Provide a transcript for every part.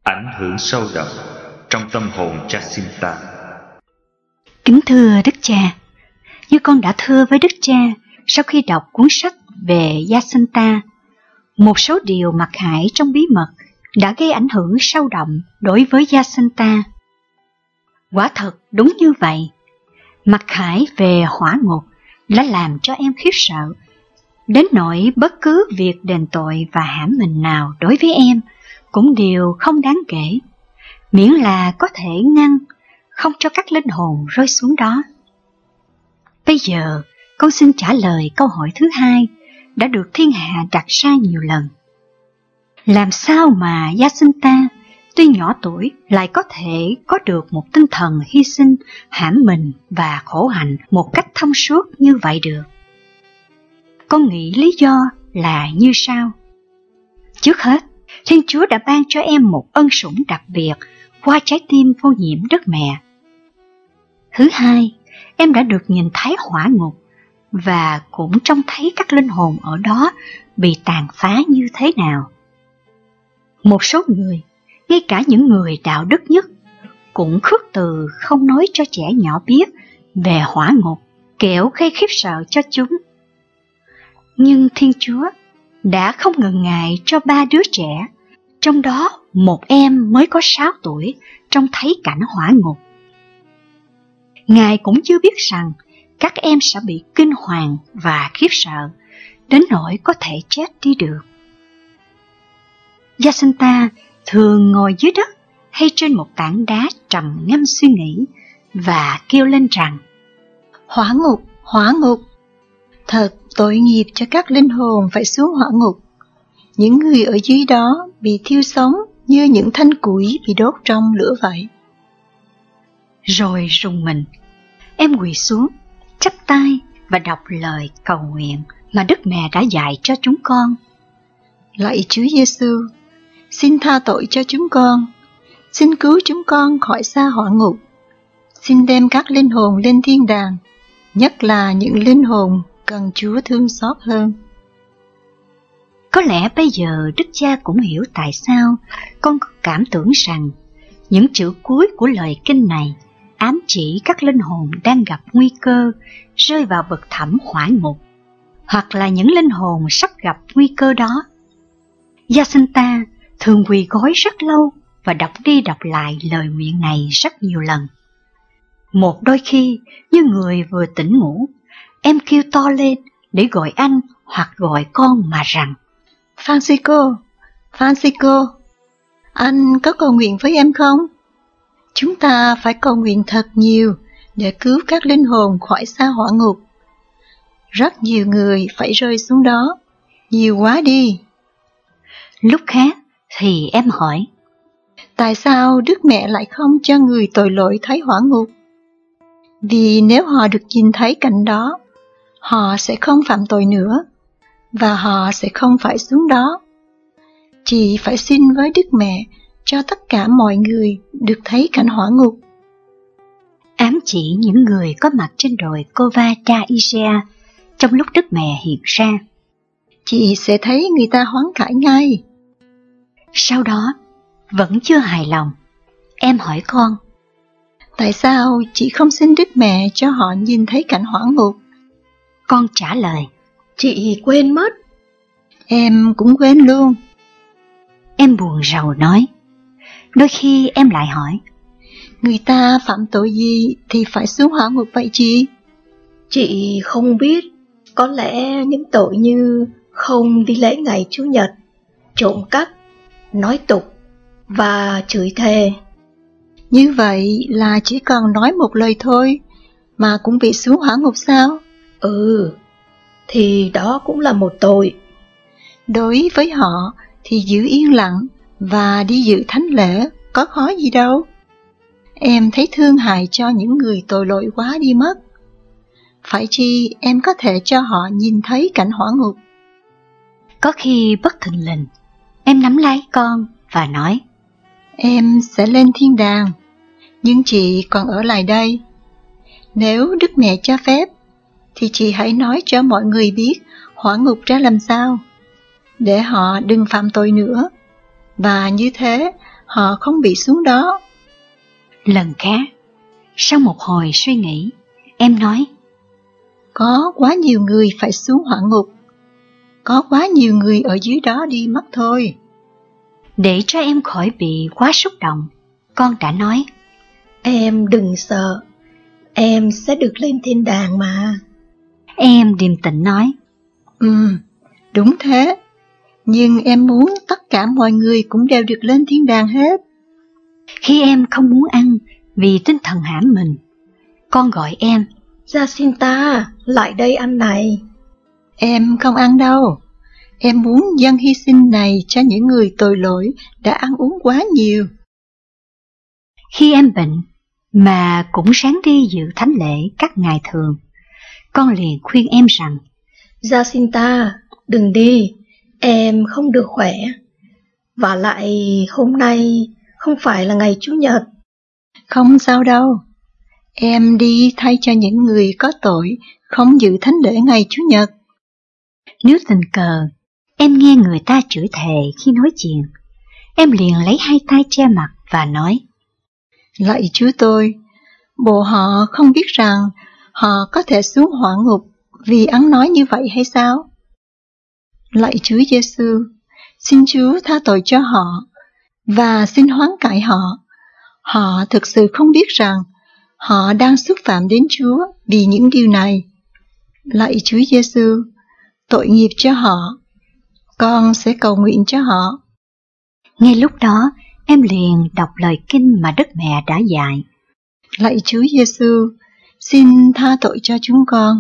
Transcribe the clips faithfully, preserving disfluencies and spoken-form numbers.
Ảnh hưởng sâu đậm trong tâm hồn Jacinta. Kính thưa Đức Cha, như con đã thưa với Đức Cha sau khi đọc cuốn sách về Jacinta, một số điều mặc khải trong bí mật đã gây ảnh hưởng sâu đậm đối với Jacinta. Quả thật đúng như vậy, mặc khải về hỏa ngục đã làm cho em khiếp sợ, đến nỗi bất cứ việc đền tội và hãm mình nào đối với em cũng đều không đáng kể, miễn là có thể ngăn không cho các linh hồn rơi xuống đó. Bây giờ, con xin trả lời câu hỏi thứ hai đã được thiên hạ đặt ra nhiều lần. Làm sao mà Jacinta, tuy nhỏ tuổi, lại có thể có được một tinh thần hy sinh, hãm mình và khổ hạnh một cách thông suốt như vậy được? Con nghĩ lý do là như sau. Trước hết, Thiên Chúa đã ban cho em một ân sủng đặc biệt qua trái tim vô nhiễm Đức Mẹ. Thứ hai, em đã được nhìn thấy hỏa ngục và cũng trông thấy các linh hồn ở đó bị tàn phá như thế nào. Một số người, ngay cả những người đạo đức nhất, cũng khước từ không nói cho trẻ nhỏ biết về hỏa ngục, kẻo gây khiếp sợ cho chúng. Nhưng Thiên Chúa đã không ngần ngại cho ba đứa trẻ, trong đó một em mới có sáu tuổi, trông thấy cảnh hỏa ngục. Ngài cũng chưa biết rằng các em sẽ bị kinh hoàng và khiếp sợ, đến nỗi có thể chết đi được. Jacinta thường ngồi dưới đất hay trên một tảng đá trầm ngâm suy nghĩ và kêu lên rằng: Hỏa ngục, hỏa ngục, thật tội nghiệp cho các linh hồn phải xuống hỏa ngục. Những người ở dưới đó bị thiêu sống như những thanh củi bị đốt trong lửa vậy. Rồi rùng mình, em quỳ xuống, chắp tay và đọc lời cầu nguyện mà Đức Mẹ đã dạy cho chúng con. Lạy Chúa Giêsu, xin tha tội cho chúng con, xin cứu chúng con khỏi xa hỏa ngục, xin đem các linh hồn lên thiên đàng, nhất là những linh hồn cần Chúa thương xót hơn. Có lẽ bây giờ Đức Cha cũng hiểu tại sao con có cảm tưởng rằng những chữ cuối của lời kinh này ám chỉ các linh hồn đang gặp nguy cơ rơi vào vực thẳm hỏa ngục, hoặc là những linh hồn sắp gặp nguy cơ đó. Jacinta thường quỳ gối rất lâu và đọc đi đọc lại lời nguyện này rất nhiều lần. Một đôi khi, như người vừa tỉnh ngủ, em kêu to lên để gọi anh hoặc gọi con mà rằng: Francisco, Francisco, anh có cầu nguyện với em không? Chúng ta phải cầu nguyện thật nhiều để cứu các linh hồn khỏi xa hỏa ngục. Rất nhiều người phải rơi xuống đó, nhiều quá đi. Lúc khác thì em hỏi: Tại sao Đức Mẹ lại không cho người tội lỗi thấy hỏa ngục? Vì nếu họ được nhìn thấy cảnh đó, họ sẽ không phạm tội nữa, và họ sẽ không phải xuống đó. Chị phải xin với Đức Mẹ cho tất cả mọi người được thấy cảnh hỏa ngục. Ám chỉ những người có mặt trên đồi Cova da Iria trong lúc Đức Mẹ hiện ra. Chị sẽ thấy người ta hoán cải ngay. Sau đó, vẫn chưa hài lòng, em hỏi con: Tại sao chị không xin Đức Mẹ cho họ nhìn thấy cảnh hỏa ngục? Con trả lời: Chị quên mất. Em cũng quên luôn. Em buồn rầu nói. Đôi khi em lại hỏi: Người ta phạm tội gì thì phải xuống hỏa ngục vậy chị? Chị không biết. Có lẽ những tội như không đi lễ ngày Chủ nhật, trộm cắp, nói tục và chửi thề. Như vậy là chỉ cần nói một lời thôi mà cũng bị xuống hỏa ngục sao? Ừ, thì đó cũng là một tội. Đối với họ thì giữ yên lặng và đi dự thánh lễ có khó gì đâu. Em thấy thương hại cho những người tội lỗi quá đi mất. Phải chi em có thể cho họ nhìn thấy cảnh hỏa ngục. Có khi bất thình lình, em nắm lấy con và nói: Em sẽ lên thiên đàng, nhưng chị còn ở lại đây. Nếu Đức Mẹ cho phép, thì chị hãy nói cho mọi người biết hỏa ngục ra làm sao, để họ đừng phạm tội nữa. và như thế họ không bị xuống đó. Lần khác, sau một hồi suy nghĩ, em nói, có quá nhiều người phải xuống hỏa ngục, có quá nhiều người ở dưới đó đi mất thôi. Để cho em khỏi bị quá xúc động, con đã nói, em đừng sợ, em sẽ được lên thiên đàng mà. Em điềm tĩnh nói, Ừ, đúng thế, nhưng em muốn tất cả mọi người cũng đều được lên thiên đàng hết. Khi em không muốn ăn vì tinh thần hãm mình, con gọi em, Jacinta, lại đây ăn này. Em không ăn đâu, em muốn dâng hy sinh này cho những người tội lỗi đã ăn uống quá nhiều. Khi em bệnh, mà cũng sáng đi dự thánh lễ các ngày thường, con liền khuyên em rằng, Jacinta, đừng đi, em không được khỏe. Và lại hôm nay không phải là ngày Chủ nhật. Không sao đâu, em đi thay cho những người có tội không dự thánh lễ ngày Chủ nhật. Nếu tình cờ em nghe người ta chửi thề khi nói chuyện, em liền lấy hai tay che mặt và nói, lạy Chúa tôi, bộ họ không biết rằng họ có thể xuống hỏa ngục vì ăn nói như vậy hay sao? Lạy Chúa Giêsu, xin Chúa tha tội cho họ và xin hoán cải họ. Họ thực sự không biết rằng họ đang xúc phạm đến Chúa vì những điều này. Lạy Chúa Giêsu, tội nghiệp cho họ. Con sẽ cầu nguyện cho họ. Ngay lúc đó, em liền đọc lời kinh mà Đức Mẹ đã dạy. Lạy Chúa Giêsu, xin tha tội cho chúng con.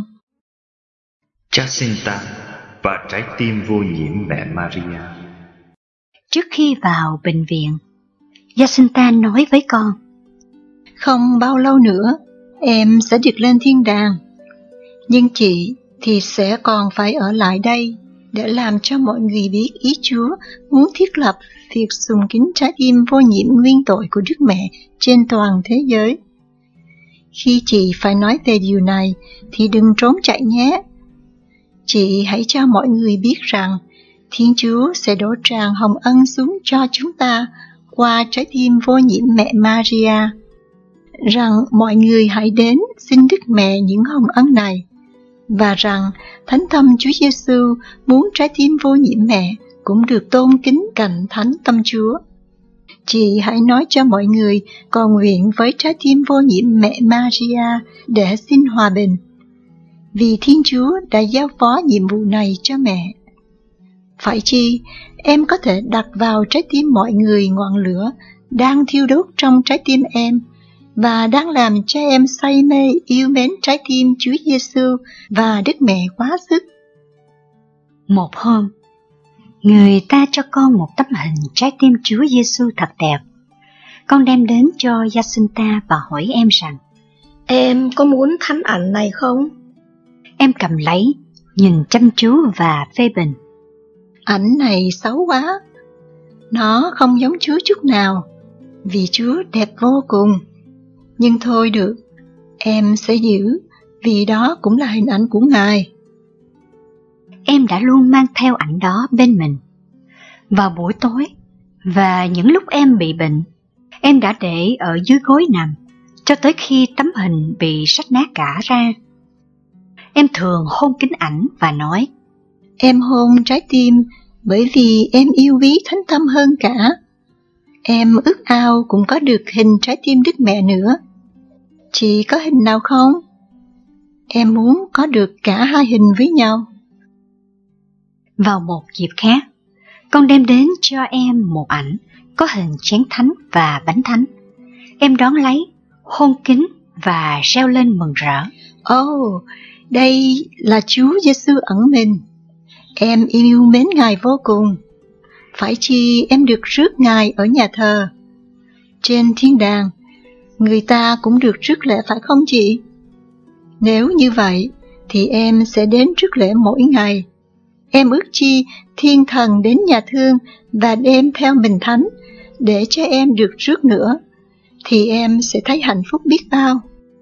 Jacinta và trái tim vô nhiễm mẹ Maria. Trước khi vào bệnh viện, Jacinta nói với con, không bao lâu nữa, em sẽ được lên thiên đàng. Nhưng chị thì sẽ còn phải ở lại đây để làm cho mọi người biết ý Chúa muốn thiết lập việc sùng kính trái tim vô nhiễm nguyên tội của Đức Mẹ trên toàn thế giới. Khi chị phải nói về điều này thì đừng trốn chạy nhé. Chị hãy cho mọi người biết rằng Thiên Chúa sẽ đổ tràn hồng ân xuống cho chúng ta qua trái tim vô nhiễm mẹ Maria. Rằng mọi người hãy đến xin Đức Mẹ những hồng ân này, và rằng Thánh Tâm Chúa Giêsu muốn trái tim vô nhiễm mẹ cũng được tôn kính cạnh Thánh Tâm Chúa. Chị hãy nói cho mọi người cầu nguyện với trái tim vô nhiễm mẹ Maria để xin hòa bình, vì Thiên Chúa đã giao phó nhiệm vụ này cho mẹ. Phải chi, em có thể đặt vào trái tim mọi người ngọn lửa đang thiêu đốt trong trái tim em, và đang làm cho em say mê yêu mến trái tim Chúa Giêsu và Đức Mẹ quá sức. Một hôm, người ta cho con một tấm hình trái tim Chúa Giêsu thật đẹp. Con đem đến cho Jacinta và hỏi em rằng, em có muốn thánh ảnh này không? Em cầm lấy, nhìn chăm chú và phê bình. Ảnh này xấu quá, nó không giống Chúa chút nào, vì Chúa đẹp vô cùng. Nhưng thôi được, em sẽ giữ, vì đó cũng là hình ảnh của Ngài. Em đã luôn mang theo ảnh đó bên mình. Vào buổi tối và những lúc em bị bệnh, em đã để ở dưới gối nằm cho tới khi tấm hình bị rách nát cả ra. Em thường hôn kính ảnh và nói, em hôn trái tim bởi vì em yêu quý Thánh Tâm hơn cả. Em ước ao cũng có được hình trái tim Đức Mẹ nữa. Chị có hình nào không? Em muốn có được cả hai hình với nhau. Vào một dịp khác, con đem đến cho em một ảnh có hình chén thánh và bánh thánh. Em đón lấy, hôn kính và reo lên mừng rỡ. Ồ, oh, đây là Chúa Giêsu ẩn mình. Em yêu mến Ngài vô cùng. Phải chi em được rước Ngài ở nhà thờ. Trên thiên đàng, người ta cũng được rước lễ phải không chị? Nếu như vậy, thì em sẽ đến rước lễ mỗi ngày. Em ước chi thiên thần đến nhà thương và đem theo mình thánh để cho em được rước nữa, thì em sẽ thấy hạnh phúc biết bao.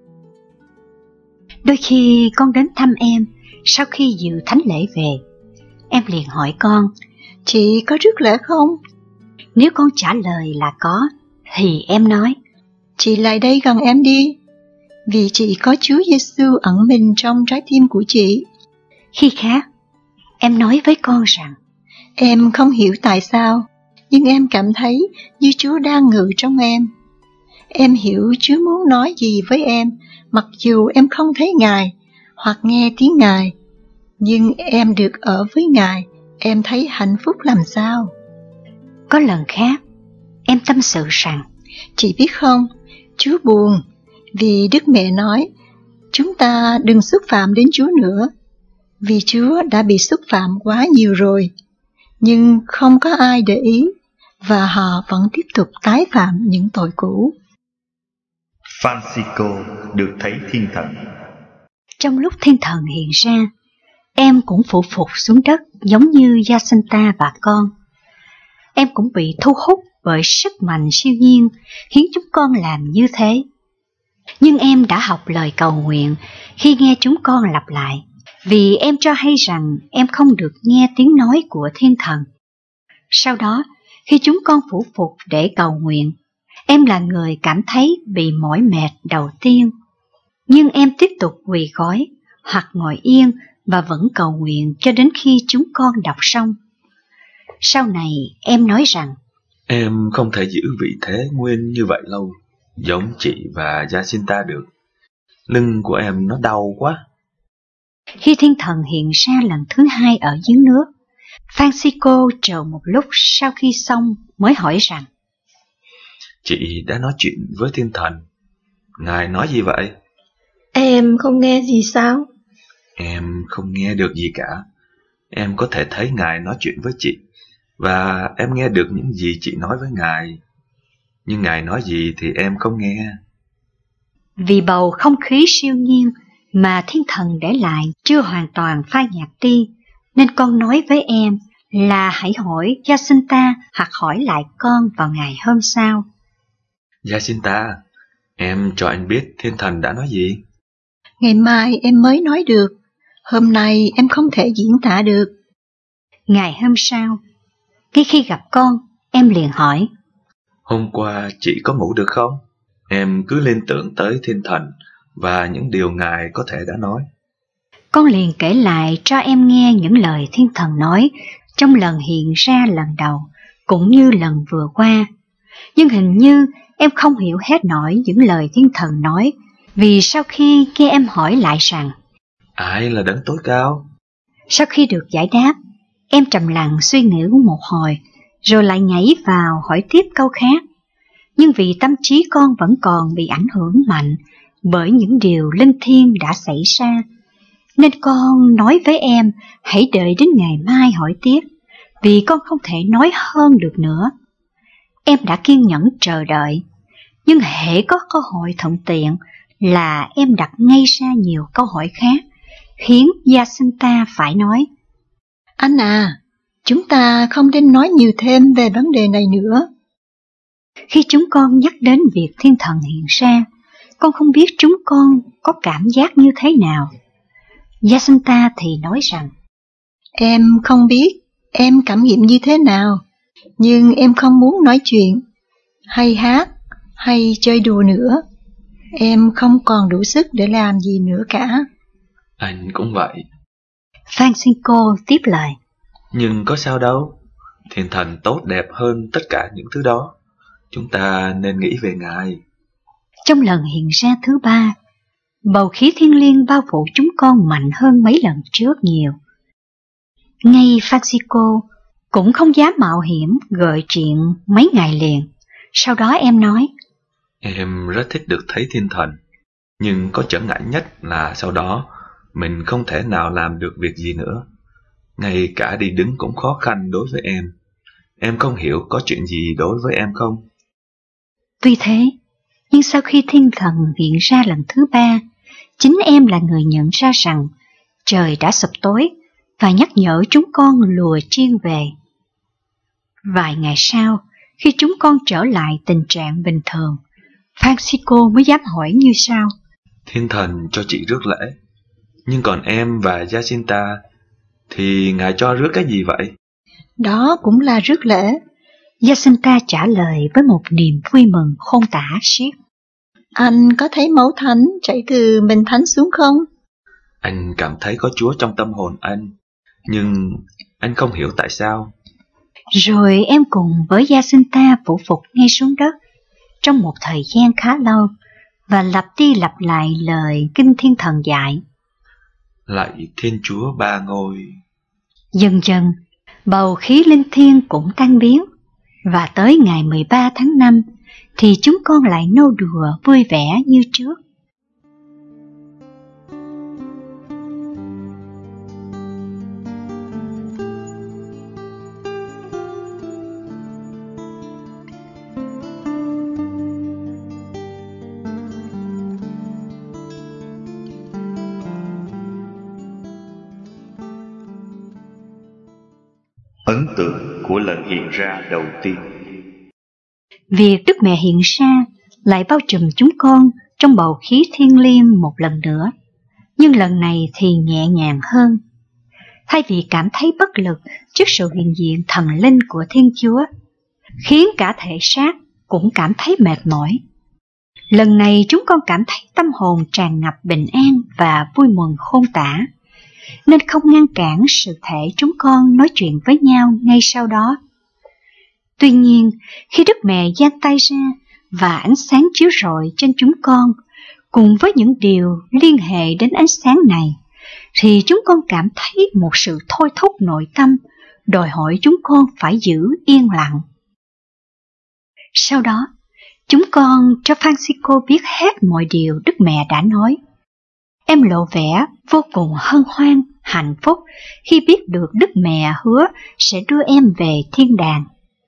Đôi khi con đến thăm em sau khi dự thánh lễ về. Em liền hỏi con, chị có rước lễ không? Nếu con trả lời là có, thì em nói, chị lại đây gần em đi, vì chị có Chúa Giêsu ẩn mình trong trái tim của chị. Khi khác, em nói với con rằng, em không hiểu tại sao, nhưng em cảm thấy như Chúa đang ngự trong em. Em hiểu Chúa muốn nói gì với em, mặc dù em không thấy Ngài hoặc nghe tiếng Ngài, nhưng em được ở với Ngài, em thấy hạnh phúc làm sao. Có lần khác, em tâm sự rằng, chị biết không, Chúa buồn vì Đức Mẹ nói chúng ta đừng xúc phạm đến Chúa nữa, vì Chúa đã bị xúc phạm quá nhiều rồi, nhưng không có ai để ý và họ vẫn tiếp tục tái phạm những tội cũ. Francisco được thấy thiên thần. Trong lúc thiên thần hiện ra, em cũng phụ phục xuống đất giống như Jacinta và con. Em cũng bị thu hút bởi sức mạnh siêu nhiên khiến chúng con làm như thế. Nhưng em đã học lời cầu nguyện khi nghe chúng con lặp lại, vì em cho hay rằng em không được nghe tiếng nói của thiên thần. Sau đó, khi chúng con phủ phục để cầu nguyện, em là người cảm thấy bị mỏi mệt đầu tiên. Nhưng em tiếp tục quỳ gối hoặc ngồi yên và vẫn cầu nguyện cho đến khi chúng con đọc xong. Sau này em nói rằng, em không thể giữ vị thế nguyên như vậy lâu, giống chị và Jacinta được. Lưng của em nó đau quá. Khi thiên thần hiện ra lần thứ hai ở dưới nước, Francisco chờ một lúc sau khi xong mới hỏi rằng, chị đã nói chuyện với thiên thần, Ngài nói gì vậy? Em không nghe gì sao? Em không nghe được gì cả. Em có thể thấy Ngài nói chuyện với chị, và em nghe được những gì chị nói với Ngài. Nhưng Ngài nói gì thì em không nghe. Vì bầu không khí siêu nhiên mà thiên thần để lại chưa hoàn toàn phai nhạt đi, nên con nói với em là hãy hỏi Jacinta hoặc hỏi lại con vào ngày hôm sau. Jacinta, em cho anh biết thiên thần đã nói gì? Ngày mai em mới nói được, hôm nay em không thể diễn tả được. Ngày hôm sau, ngay khi gặp con, em liền hỏi, hôm qua chị có ngủ được không? Em cứ liên tưởng tới thiên thần và những điều Ngài có thể đã nói. Con liền kể lại cho em nghe những lời thiên thần nói trong lần hiện ra lần đầu, cũng như lần vừa qua. Nhưng hình như em không hiểu hết nổi những lời thiên thần nói, vì sau khi nghe em hỏi lại rằng, ai là đấng tối cao? Sau khi được giải đáp, em trầm lặng suy nghĩ một hồi, rồi lại nhảy vào hỏi tiếp câu khác. Nhưng vì tâm trí con vẫn còn bị ảnh hưởng mạnh bởi những điều linh thiêng đã xảy ra, nên con nói với em hãy đợi đến ngày mai hỏi tiếp, vì con không thể nói hơn được nữa. Em đã kiên nhẫn chờ đợi, nhưng hễ có cơ hội thuận tiện là em đặt ngay ra nhiều câu hỏi khác, khiến Jacinta phải nói, anh à, chúng ta không nên nói nhiều thêm về vấn đề này nữa. Khi chúng con nhắc đến việc thiên thần hiện ra, con không biết chúng con có cảm giác như thế nào. Jacinta thì nói rằng, em không biết em cảm nghiệm như thế nào, nhưng em không muốn nói chuyện, hay hát, hay chơi đùa nữa. Em không còn đủ sức để làm gì nữa cả. Anh cũng vậy. Francisco tiếp lời, nhưng có sao đâu, thiên thần tốt đẹp hơn tất cả những thứ đó. Chúng ta nên nghĩ về Ngài. Trong lần hiện ra thứ ba, bầu khí thiêng liêng bao phủ chúng con mạnh hơn mấy lần trước nhiều. Ngay Francisco cũng không dám mạo hiểm gợi chuyện mấy ngày liền. Sau đó em nói, em rất thích được thấy thiên thần, nhưng có trở ngại nhất là sau đó mình không thể nào làm được việc gì nữa. Ngay cả đi đứng cũng khó khăn đối với em. Em không hiểu có chuyện gì đối với em không? Tuy thế, nhưng sau khi thiên thần hiện ra lần thứ ba, chính em là người nhận ra rằng trời đã sụp tối và nhắc nhở chúng con lùa chiên về. Vài ngày sau, khi chúng con trở lại tình trạng bình thường, Francisco mới dám hỏi như sau. Thiên thần cho chị rước lễ, nhưng còn em và Jacinta thì Ngài cho rước cái gì vậy? Đó cũng là rước lễ, Jacinta trả lời với một niềm vui mừng khôn tả xiết. Anh có thấy máu thánh chảy từ mình thánh xuống không? Anh cảm thấy có Chúa trong tâm hồn anh, nhưng anh không hiểu tại sao. Rồi em cùng với Jacinta phủ phục ngay xuống đất trong một thời gian khá lâu và lặp đi lặp lại lời Kinh Thiên Thần dạy. Lạy Thiên Chúa Ba Ngôi. Dần dần, bầu khí linh thiêng cũng tan biến, và tới ngày mười ba tháng năm thì chúng con lại nô đùa vui vẻ như trước. Ấn tượng của lần hiện ra đầu tiên. Việc Đức Mẹ hiện ra lại bao trùm chúng con trong bầu khí thiêng liêng một lần nữa, nhưng lần này thì nhẹ nhàng hơn. Thay vì cảm thấy bất lực trước sự hiện diện thần linh của Thiên Chúa, khiến cả thể xác cũng cảm thấy mệt mỏi, lần này chúng con cảm thấy tâm hồn tràn ngập bình an và vui mừng khôn tả, nên không ngăn cản sự thể chúng con nói chuyện với nhau ngay sau đó. Tuy nhiên, khi Đức Mẹ giang tay ra và ánh sáng chiếu rọi trên chúng con, cùng với những điều liên hệ đến ánh sáng này, thì chúng con cảm thấy một sự thôi thúc nội tâm, đòi hỏi chúng con phải giữ yên lặng. Sau đó, chúng con cho Francisco biết hết mọi điều Đức Mẹ đã nói. Em lộ vẻ vô cùng hân hoan, hạnh phúc khi biết được Đức Mẹ hứa sẽ đưa em về thiên đàng.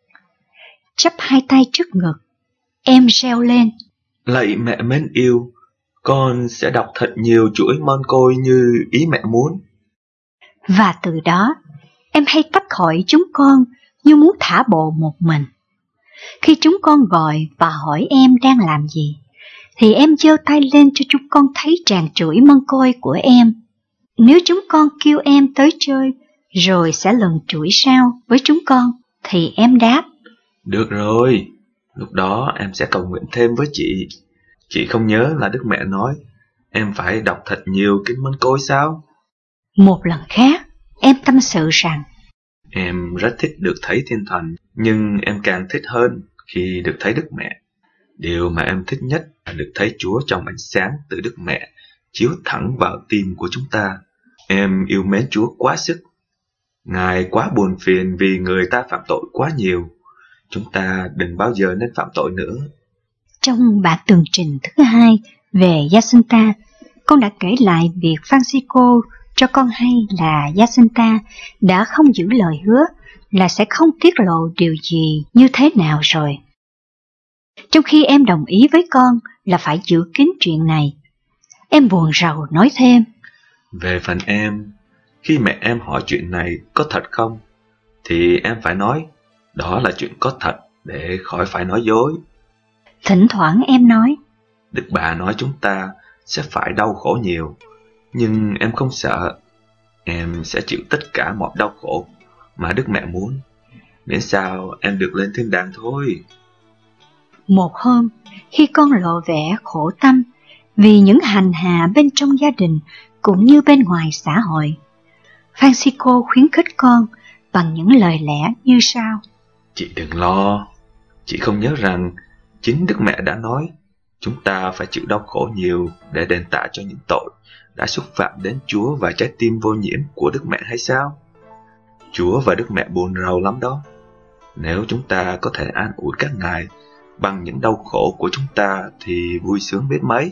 Chắp hai tay trước ngực, em reo lên: Lạy mẹ mến yêu, con sẽ đọc thật nhiều chuỗi môn côi như ý mẹ muốn. Và từ đó, em hay tách khỏi chúng con như muốn thả bộ một mình. Khi chúng con gọi và hỏi em đang làm gì, thì em giơ tay lên cho chúng con thấy tràn chuỗi mân côi của em. Nếu chúng con kêu em tới chơi, rồi sẽ lần chuỗi sao với chúng con, thì em đáp: Được rồi, lúc đó em sẽ cầu nguyện thêm với chị. Chị không nhớ là Đức Mẹ nói em phải đọc thật nhiều kinh mân côi sao? Một lần khác, em tâm sự rằng em rất thích được thấy thiên thần, nhưng em càng thích hơn khi được thấy Đức Mẹ. Điều mà em thích nhất là được thấy Chúa trong ánh sáng từ Đức Mẹ chiếu thẳng vào tim của chúng ta. Em yêu mến Chúa quá sức. Ngài quá buồn phiền vì người ta phạm tội quá nhiều. Chúng ta đừng bao giờ nên phạm tội nữa. Trong bản tường trình thứ hai về Jacinta, con đã kể lại việc Francisco cho con hay là Jacinta đã không giữ lời hứa là sẽ không tiết lộ điều gì như thế nào rồi. Trong khi em đồng ý với con là phải giữ kín chuyện này, em buồn rầu nói thêm: Về phần em, khi mẹ em hỏi chuyện này có thật không, thì em phải nói đó là chuyện có thật để khỏi phải nói dối. Thỉnh thoảng em nói: Đức Bà nói chúng ta sẽ phải đau khổ nhiều, nhưng em không sợ. Em sẽ chịu tất cả mọi đau khổ mà Đức Mẹ muốn, miễn sao em được lên thiên đàng thôi. Một hôm, khi con lộ vẻ khổ tâm vì những hành hạ bên trong gia đình cũng như bên ngoài xã hội, Francisco khuyến khích con bằng những lời lẽ như sau: Chị đừng lo, chị không nhớ rằng chính Đức Mẹ đã nói chúng ta phải chịu đau khổ nhiều để đền tạ cho những tội đã xúc phạm đến Chúa và trái tim vô nhiễm của Đức Mẹ hay sao? Chúa và Đức Mẹ buồn rầu lắm đó. Nếu chúng ta có thể an ủi các ngài bằng những đau khổ của chúng ta thì vui sướng biết mấy.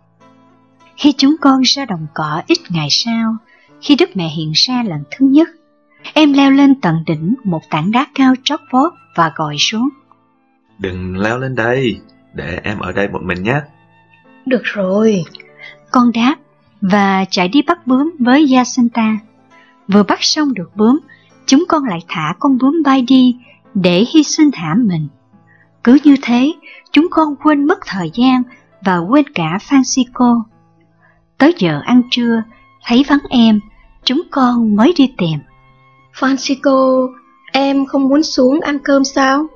Khi chúng con ra đồng cỏ ít ngày sau, khi Đức Mẹ hiện ra lần thứ nhất, em leo lên tận đỉnh một tảng đá cao trót vót và gọi xuống: Đừng leo lên đây, để em ở đây một mình nhé. Được rồi, con đáp và chạy đi bắt bướm với Jacinta. Vừa bắt xong được bướm, chúng con lại thả con bướm bay đi để hy sinh hãm mình. Cứ như thế, chúng con quên mất thời gian và quên cả Francisco. Tới giờ ăn trưa, thấy vắng em, chúng con mới đi tìm. Francisco, em không muốn xuống ăn cơm sao?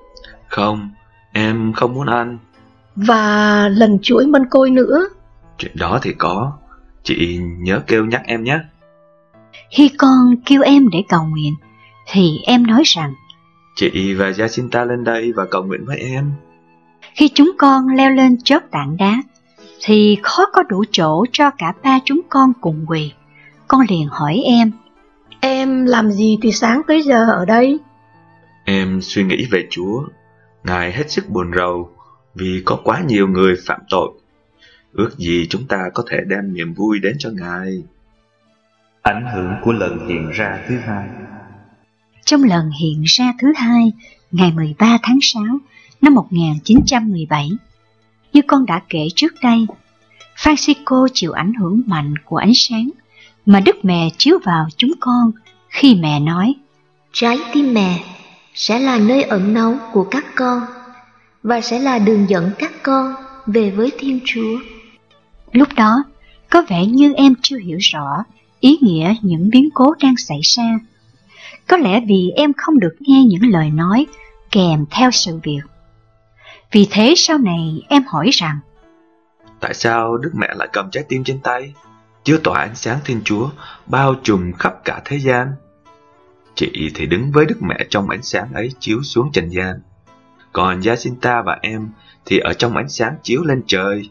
Không, em không muốn ăn. Và lần chuỗi mân côi nữa. Chuyện đó thì có. Chị nhớ kêu nhắc em nhé. Khi con kêu em để cầu nguyện, thì em nói rằng Chị và Jacinta lên đây và cầu nguyện với em. khi chúng con leo lên chót tảng đá, thì khó có đủ chỗ cho cả ba chúng con cùng quỳ. Con liền hỏi em, Em làm gì từ sáng tới giờ ở đây? Em suy nghĩ về Chúa. Ngài hết sức buồn rầu vì có quá nhiều người phạm tội. Ước gì chúng ta có thể đem niềm vui đến cho Ngài. Ảnh hưởng của lần hiện ra thứ hai. trong lần hiện ra thứ hai, ngày mười ba tháng sáu năm một nghìn chín trăm mười bảy, như con đã kể trước đây, Francisco chịu ảnh hưởng mạnh của ánh sáng mà Đức Mẹ chiếu vào chúng con khi mẹ nói, Trái tim mẹ sẽ là nơi ẩn náu của các con và sẽ là đường dẫn các con về với Thiên Chúa. lúc đó có vẻ như em chưa hiểu rõ ý nghĩa những biến cố đang xảy ra. Có lẽ vì em không được nghe những lời nói kèm theo sự việc. Vì thế sau này em hỏi rằng, Tại sao Đức Mẹ lại cầm trái tim trên tay, chiếu tỏa ánh sáng Thiên Chúa bao trùm khắp cả thế gian? Chị thì đứng với Đức Mẹ trong ánh sáng ấy chiếu xuống trần gian, còn Jacinta và em thì ở trong ánh sáng chiếu lên trời.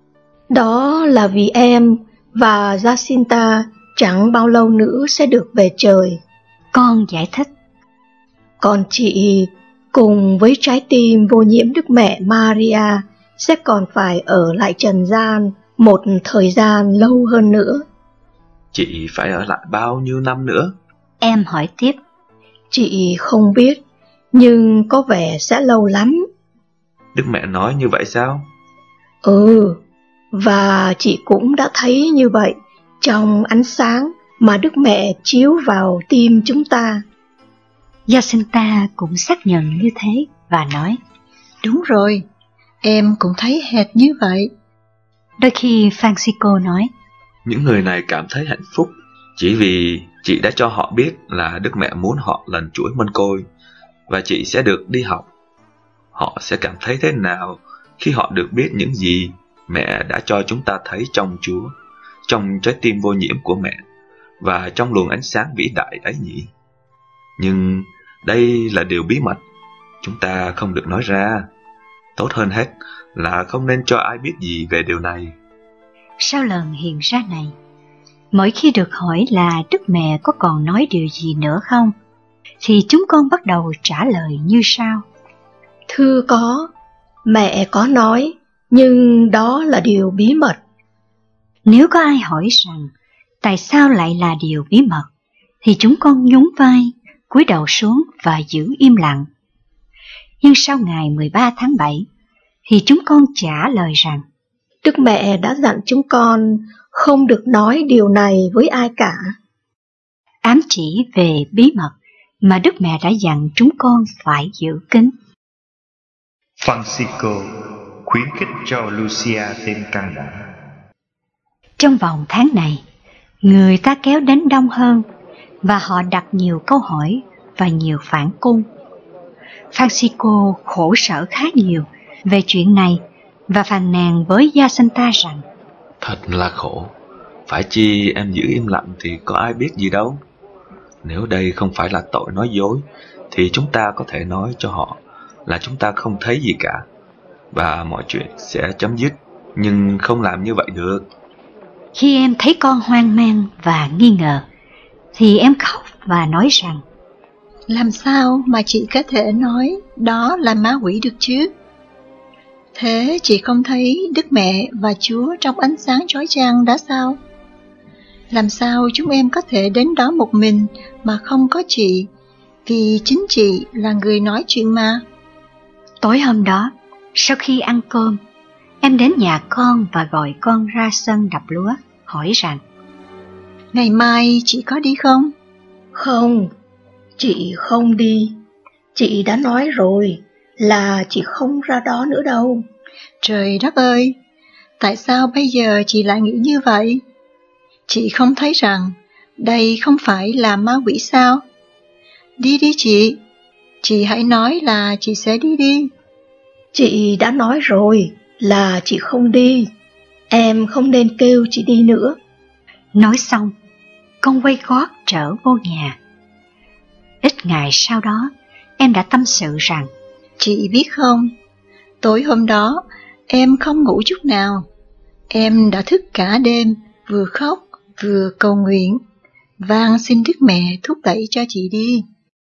Đó là vì em và Jacinta chẳng bao lâu nữa sẽ được về trời. con giải thích, Còn chị cùng với trái tim vô nhiễm Đức Mẹ Maria sẽ còn phải ở lại trần gian một thời gian lâu hơn nữa. Chị phải ở lại bao nhiêu năm nữa? em hỏi tiếp, Chị không biết, nhưng có vẻ sẽ lâu lắm. Đức Mẹ nói như vậy sao? Ừ, và chị cũng đã thấy như vậy trong ánh sáng mà Đức Mẹ chiếu vào tim chúng ta. Jacinta cũng xác nhận như thế và nói, Đúng rồi, em cũng thấy hệt như vậy. đôi khi Francisco nói, Những người này cảm thấy hạnh phúc chỉ vì chị đã cho họ biết là Đức Mẹ muốn họ lần chuỗi mân côi và chị sẽ được đi học. Họ sẽ cảm thấy thế nào khi họ được biết những gì mẹ đã cho chúng ta thấy trong Chúa, trong trái tim vô nhiễm của mẹ và trong luồng ánh sáng vĩ đại ấy nhỉ? Nhưng đây là điều bí mật, chúng ta không được nói ra. Tốt hơn hết là không nên cho ai biết gì về điều này. sau lần hiện ra này, mỗi khi được hỏi là Đức Mẹ có còn nói điều gì nữa không, thì chúng con bắt đầu trả lời như sau. Thưa có, mẹ có nói, nhưng đó là điều bí mật. Nếu có ai hỏi rằng tại sao lại là điều bí mật, thì chúng con nhún vai, cúi đầu xuống và giữ im lặng. Nhưng sau ngày mười ba tháng bảy, thì chúng con trả lời rằng Đức Mẹ đã dặn chúng con không được nói điều này với ai cả. ám chỉ về bí mật mà Đức Mẹ đã dặn chúng con phải giữ kín. Francisco khuyến khích cho Lucia thêm can đảm. Trong vòng tháng này, người ta kéo đến đông hơn và họ đặt nhiều câu hỏi và nhiều phản cung. Francisco khổ sở khá nhiều về chuyện này và phàn nàn với Jacinta rằng Thật là khổ, phải chi em giữ im lặng thì có ai biết gì đâu. Nếu đây không phải là tội nói dối, thì chúng ta có thể nói cho họ là chúng ta không thấy gì cả, và mọi chuyện sẽ chấm dứt, nhưng không làm như vậy được. khi em thấy con hoang mang và nghi ngờ, thì em khóc và nói rằng Làm sao mà chị có thể nói đó là ma quỷ được chứ? Thế chị không thấy Đức Mẹ và Chúa trong ánh sáng chói chang đã sao? Làm sao chúng em có thể đến đó một mình mà không có chị, vì chính chị là người nói chuyện mà. tối hôm đó, sau khi ăn cơm, em đến nhà con và gọi con ra sân đập lúa, hỏi rằng Ngày mai chị có đi không? Không, chị không đi. Chị đã nói rồi là chị không ra đó nữa đâu. Trời đất ơi, tại sao bây giờ chị lại nghĩ như vậy? Chị không thấy rằng đây không phải là ma quỷ sao? Đi đi chị, Chị hãy nói là chị sẽ đi đi. Chị đã nói rồi là chị không đi. Em không nên kêu chị đi nữa. Nói xong, con quay gót trở vô nhà. Ít ngày sau đó, em đã tâm sự rằng, chị biết không, tối hôm đó em không ngủ chút nào. Em đã thức cả đêm, vừa khóc vừa cầu nguyện, van xin Đức Mẹ thúc đẩy cho chị đi.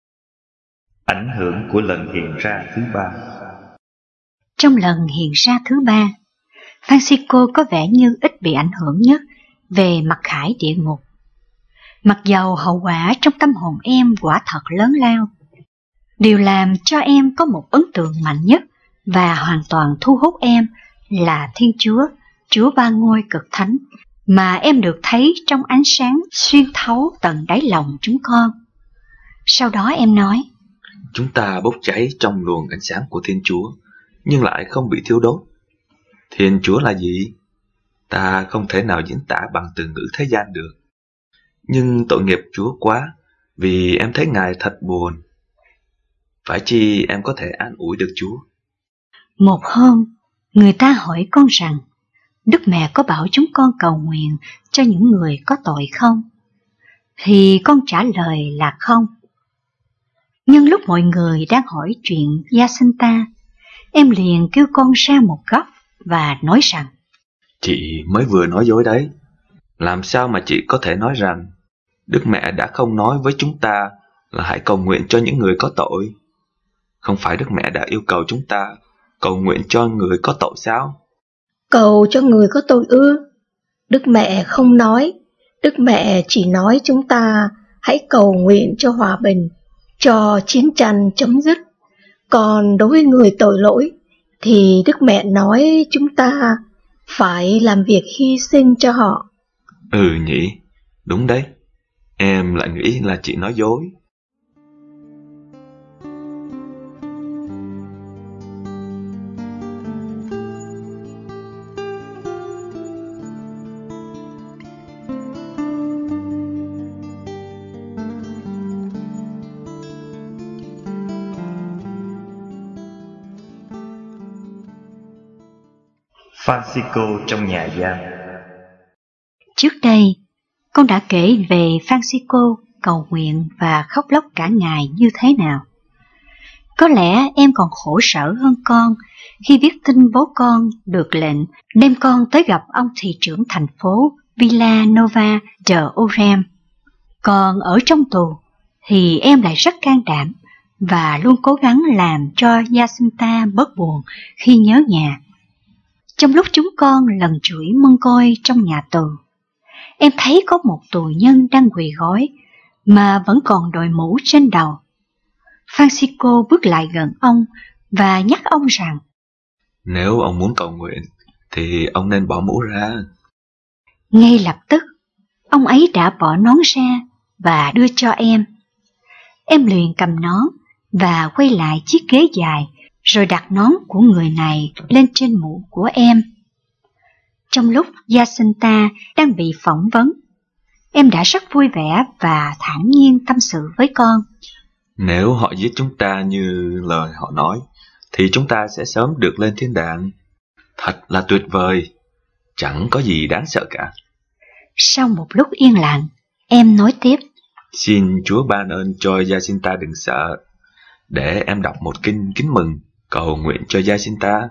Ảnh hưởng của lần hiện ra thứ ba. Trong lần hiện ra thứ ba, Francisco có vẻ như ít bị ảnh hưởng nhất về mặc khải địa ngục. Mặc dầu hậu quả trong tâm hồn em quả thật lớn lao, điều làm cho em có một ấn tượng mạnh nhất và hoàn toàn thu hút em là Thiên Chúa, Chúa Ba Ngôi Cực Thánh, mà em được thấy trong ánh sáng xuyên thấu tận đáy lòng chúng con. Sau đó em nói, chúng ta bốc cháy trong luồng ánh sáng của Thiên Chúa, nhưng lại không bị thiêu đốt. Thiên Chúa là gì? Ta không thể nào diễn tả bằng từ ngữ thế gian được. Nhưng tội nghiệp Chúa quá, vì em thấy Ngài thật buồn. Phải chi em có thể an ủi được Chúa? Một hôm, người ta hỏi con rằng, Đức Mẹ có bảo chúng con cầu nguyện cho những người có tội không? Thì con trả lời là không. Nhưng lúc mọi người đang hỏi chuyện Jacinta, em liền kêu con ra một góc và nói rằng, chị mới vừa nói dối đấy. Làm sao mà chị có thể nói rằng Đức Mẹ đã không nói với chúng ta là hãy cầu nguyện cho những người có tội? Không phải Đức Mẹ đã yêu cầu chúng ta cầu nguyện cho người có tội sao? Cầu cho người có tội ư? Đức Mẹ không nói. Đức Mẹ chỉ nói chúng ta hãy cầu nguyện cho hòa bình, cho chiến tranh chấm dứt. Còn đối với người tội lỗi thì Đức Mẹ nói chúng ta phải làm việc hy sinh cho họ. Ừ nhỉ, đúng đấy. Em lại nghĩ là chị nói dối. Francisco trong nhà giam. trước đây, con đã kể về Francisco cầu nguyện và khóc lóc cả ngày như thế nào. Có lẽ em còn khổ sở hơn con khi biết tin bố con được lệnh đem con tới gặp ông thị trưởng thành phố Villanova de Orem. Còn ở trong tù thì em lại rất can đảm và luôn cố gắng làm cho Jacinta bớt buồn khi nhớ nhà. Trong lúc chúng con lần chuỗi mân côi trong nhà tù, em thấy có một tù nhân đang quỳ gối mà vẫn còn đội mũ trên đầu. Francisco bước lại gần ông và nhắc ông rằng, nếu ông muốn cầu nguyện thì ông nên bỏ mũ ra. Ngay lập tức, ông ấy đã bỏ nón ra và đưa cho em. Em liền cầm nón và quay lại chiếc ghế dài, rồi đặt nón của người này lên trên mũ của em. Trong lúc Jacinta đang bị phỏng vấn, em đã rất vui vẻ và thản nhiên tâm sự với con. Nếu họ giết chúng ta như lời họ nói, thì chúng ta sẽ sớm được lên thiên đàng. Thật là tuyệt vời, chẳng có gì đáng sợ cả. Sau một lúc yên lặng, em nói tiếp. Xin Chúa ban ơn cho Jacinta đừng sợ, để em đọc một kinh kính mừng, cầu nguyện cho Jacinta.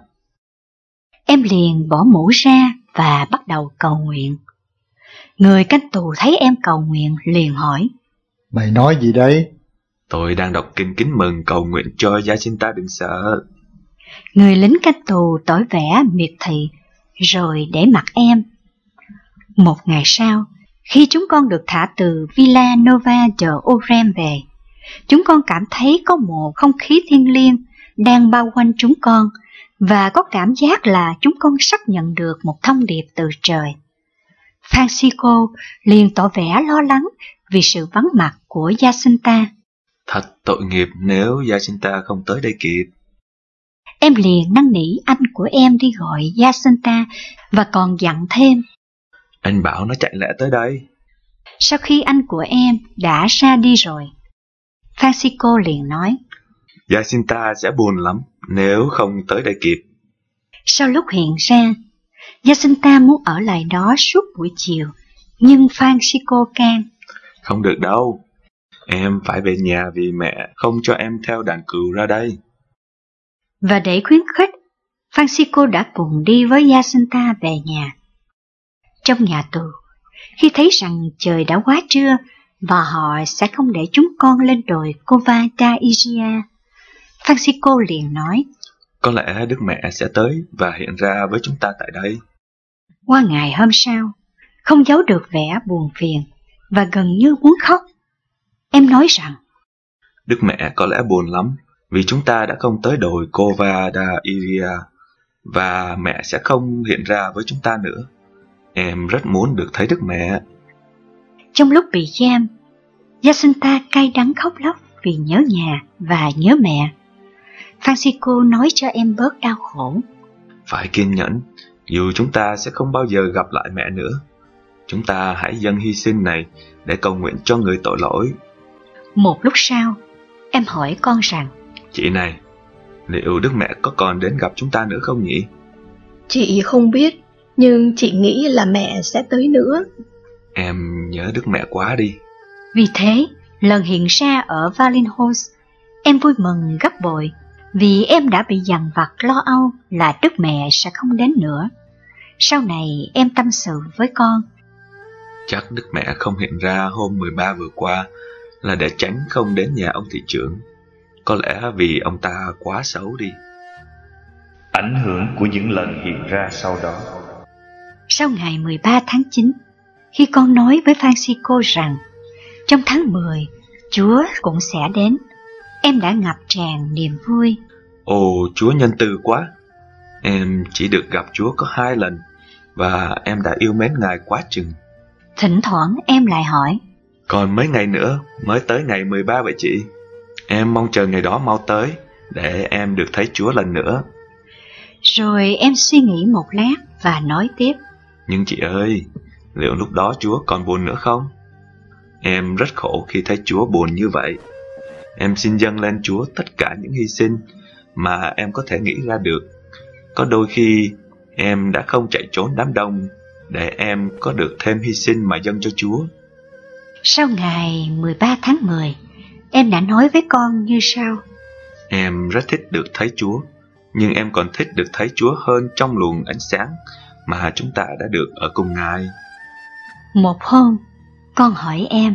Em liền bỏ mũ ra và bắt đầu cầu nguyện. Người canh tù thấy em cầu nguyện liền hỏi, mày nói gì đấy? Tôi đang đọc kinh kính mừng cầu nguyện cho Jacinta đừng sợ. Người lính canh tù tỏ vẻ miệt thị, rồi để mặc em. Một ngày sau, khi chúng con được thả từ Villanova de Orem về, chúng con cảm thấy có một không khí thiêng liêng đang bao quanh chúng con, và có cảm giác là chúng con sắp nhận được một thông điệp từ trời. Francisco liền tỏ vẻ lo lắng vì sự vắng mặt của Jacinta. Thật tội nghiệp nếu Jacinta không tới đây kịp. Em liền năn nỉ anh của em đi gọi Jacinta và còn dặn thêm, anh bảo nó chạy lẹ tới đây. Sau khi anh của em đã ra đi rồi, Francisco liền nói, Jacinta sẽ buồn lắm nếu không tới đây kịp. Sau lúc hiện ra, Jacinta muốn ở lại đó suốt buổi chiều, nhưng Francisco can. Không được đâu, em phải về nhà vì mẹ không cho em theo đàn cừu ra đây. Và để khuyến khích, Francisco đã cùng đi với Jacinta về nhà. Trong nhà tù, khi thấy rằng trời đã quá trưa và họ sẽ không để chúng con lên đồi Cova da Iria, Francisco liền nói: Có lẽ Đức Mẹ sẽ tới và hiện ra với chúng ta tại đây. Qua ngày hôm sau, không giấu được vẻ buồn phiền và gần như muốn khóc, em nói rằng: Đức Mẹ có lẽ buồn lắm vì chúng ta đã không tới đồi Cova da Iria và mẹ sẽ không hiện ra với chúng ta nữa. Em rất muốn được thấy Đức Mẹ. Trong lúc bị giam, Jacinta cay đắng khóc lóc vì nhớ nhà và nhớ mẹ. Francisco nói cho em bớt đau khổ. Phải kiên nhẫn, dù chúng ta sẽ không bao giờ gặp lại mẹ nữa. Chúng ta hãy dâng hy sinh này để cầu nguyện cho người tội lỗi. Một lúc sau, em hỏi con rằng: Chị này, liệu Đức Mẹ có còn đến gặp chúng ta nữa không nhỉ? Chị không biết, nhưng chị nghĩ là mẹ sẽ tới nữa. Em nhớ Đức Mẹ quá đi. Vì thế, lần hiện ra ở Valinhos, em vui mừng gấp bội, vì em đã bị dằn vặt lo âu là Đức Mẹ sẽ không đến nữa. Sau này em tâm sự với con: Chắc Đức Mẹ không hiện ra hôm mười ba vừa qua là để tránh không đến nhà ông thị trưởng. Có lẽ vì ông ta quá xấu đi. Ảnh hưởng của những lần hiện ra sau đó. Sau ngày mười ba tháng chín, khi con nói với Francisco rằng trong tháng mười Chúa cũng sẽ đến, em đã ngập tràn niềm vui. Ồ, Chúa nhân từ quá. Em chỉ được gặp Chúa có hai lần và em đã yêu mến Ngài quá chừng. Thỉnh thoảng em lại hỏi: Còn mấy ngày nữa mới tới ngày mười ba vậy chị? Em mong chờ ngày đó mau tới để em được thấy Chúa lần nữa. Rồi em suy nghĩ một lát và nói tiếp: Nhưng chị ơi, liệu lúc đó Chúa còn buồn nữa không? Em rất khổ khi thấy Chúa buồn như vậy. Em xin dâng lên Chúa tất cả những hy sinh mà em có thể nghĩ ra được. Có đôi khi em đã không chạy trốn đám đông để em có được thêm hy sinh mà dâng cho Chúa. Sau ngày mười ba tháng mười, em đã nói với con như sau: Em rất thích được thấy Chúa, nhưng em còn thích được thấy Chúa hơn trong luồng ánh sáng mà chúng ta đã được ở cùng Ngài. Một hôm, con hỏi em: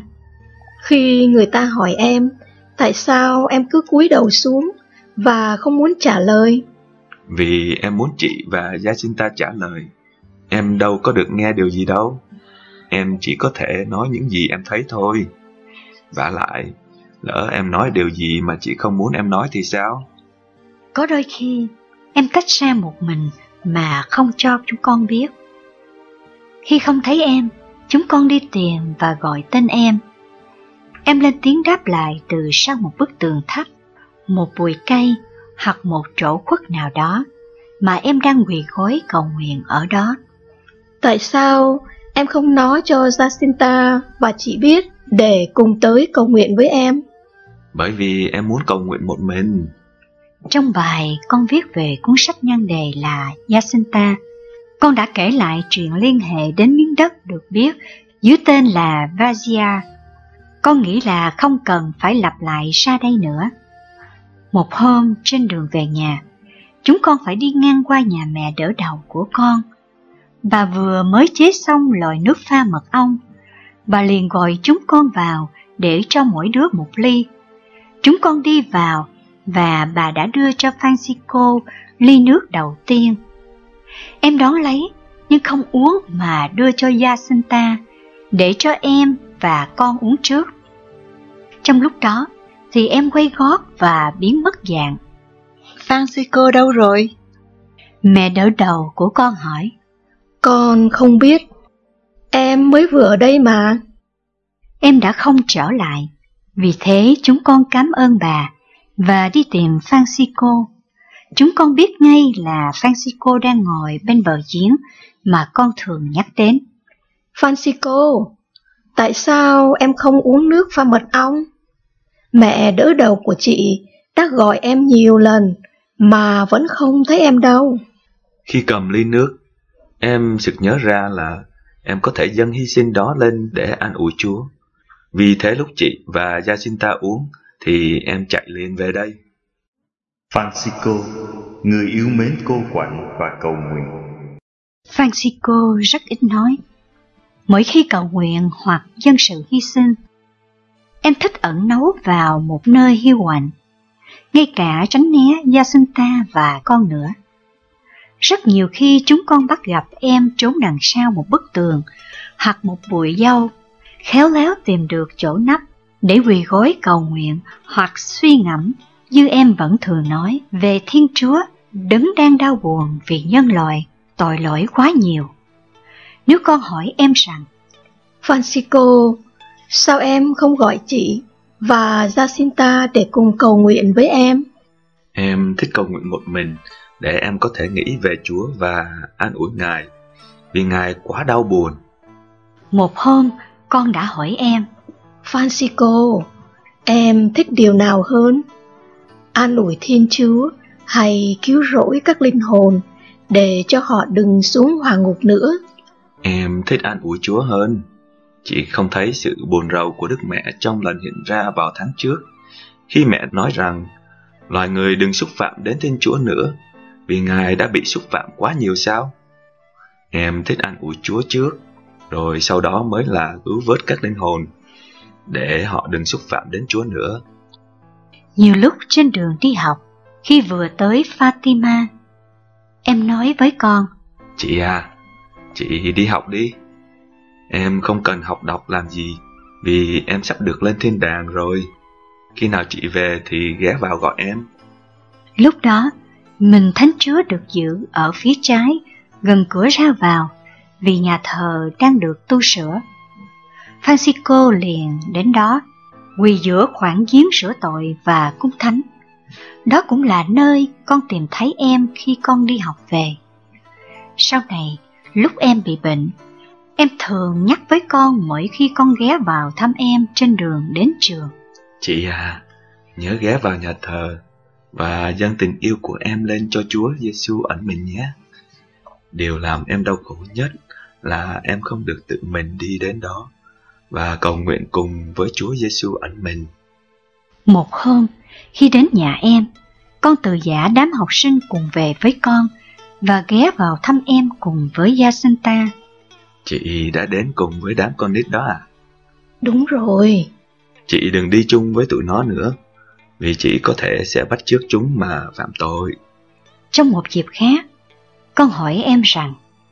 Khi người ta hỏi em, tại sao em cứ cúi đầu xuống và không muốn trả lời? Vì em muốn chị và Jacinta trả lời. Em đâu có được nghe điều gì đâu. Em chỉ có thể nói những gì em thấy thôi. Vả lại, lỡ em nói điều gì mà chị không muốn em nói thì sao? Có đôi khi em tách ra một mình mà không cho chúng con biết. Khi không thấy em, chúng con đi tìm và gọi tên em. Em lên tiếng đáp lại từ sau một bức tường thấp, một bụi cây hoặc một chỗ khuất nào đó mà em đang quỳ gối cầu nguyện ở đó. Tại sao em không nói cho Jacinta và chị biết để cùng tới cầu nguyện với em? Bởi vì em muốn cầu nguyện một mình. Trong bài con viết về cuốn sách nhan đề là Jacinta, con đã kể lại chuyện liên hệ đến miếng đất được biết dưới tên là Vazia. Con nghĩ là không cần phải lặp lại ra đây nữa. Một hôm trên đường về nhà, chúng con phải đi ngang qua nhà mẹ đỡ đầu của con. Bà vừa mới chế xong lòi nước pha mật ong. Bà liền gọi chúng con vào để cho mỗi đứa một ly. Chúng con đi vào và bà đã đưa cho Francisco ly nước đầu tiên. Em đón lấy nhưng không uống mà đưa cho Jacinta để cho em và con uống trước. Trong lúc đó thì em quay gót và biến mất dạng. Francisco đâu rồi? Mẹ đỡ đầu của con hỏi. Con không biết. Em mới vừa ở đây mà. Em đã không trở lại. Vì thế chúng con cảm ơn bà và đi tìm Francisco. Chúng con biết ngay là Francisco đang ngồi bên bờ giếng mà con thường nhắc đến. Francisco, tại sao em không uống nước pha mật ong? Mẹ đỡ đầu của chị đã gọi em nhiều lần mà vẫn không thấy em đâu. Khi cầm ly nước, em sực nhớ ra là em có thể dâng hy sinh đó lên để an ủi Chúa. Vì thế lúc chị và Jacinta uống thì em chạy liền về đây. Francisco, người yêu mến cô quạnh và cầu nguyện. Francisco rất ít nói. Mỗi khi cầu nguyện hoặc dâng sự hy sinh, em thích ẩn náu vào một nơi hiu quạnh, ngay cả tránh né Jacinta và con nữa. Rất nhiều khi chúng con bắt gặp em trốn đằng sau một bức tường hoặc một bụi dâu, khéo léo tìm được chỗ nấp để quỳ gối cầu nguyện hoặc suy ngẫm như em vẫn thường nói về Thiên Chúa đấng đang đau buồn vì nhân loại tội lỗi quá nhiều. Nếu con hỏi em rằng, Francisco, sao em không gọi chị và Jacinta để cùng cầu nguyện với em? Em thích cầu nguyện một mình để em có thể nghĩ về Chúa và an ủi Ngài, vì Ngài quá đau buồn. Một hôm, con đã hỏi em, Francisco, em thích điều nào hơn? An ủi Thiên Chúa hay cứu rỗi các linh hồn để cho họ đừng xuống hỏa ngục nữa? Em thích an ủi Chúa hơn. Chị không thấy sự buồn rầu của Đức Mẹ trong lần hiện ra vào tháng trước, khi mẹ nói rằng loài người đừng xúc phạm đến Thiên Chúa nữa, vì Ngài đã bị xúc phạm quá nhiều sao? Em thích an ủi Chúa trước, rồi sau đó mới là cứu vớt các linh hồn, để họ đừng xúc phạm đến Chúa nữa. Nhiều lúc trên đường đi học, khi vừa tới Fatima, em nói với con, Chị à, chị đi học đi. Em không cần học đọc làm gì, vì em sắp được lên thiên đàng rồi. Khi nào chị về thì ghé vào gọi em. Lúc đó, mình Thánh Chúa được giữ ở phía trái, gần cửa ra vào, vì nhà thờ đang được tu sửa. Francisco liền đến đó, quỳ giữa khoảng giếng rửa tội và cung thánh. Đó cũng là nơi con tìm thấy em khi con đi học về. Sau này, lúc em bị bệnh, em thường nhắc với con mỗi khi con ghé vào thăm em trên đường đến trường. Chị à, nhớ ghé vào nhà thờ và dâng tình yêu của em lên cho Chúa Giêsu ẩn mình nhé. Điều làm em đau khổ nhất là em không được tự mình đi đến đó và cầu nguyện cùng với Chúa Giêsu ẩn mình. Một hôm, khi đến nhà em, con từ giả đám học sinh cùng về với con và ghé vào thăm em cùng với Jacinta. Chị đã đến cùng với đám con nít đó à? Đúng rồi. Chị đừng đi chung với tụi nó nữa, vì chị có thể sẽ bắt chước chúng mà phạm tội. Trong một dịp khác, con hỏi em rằng,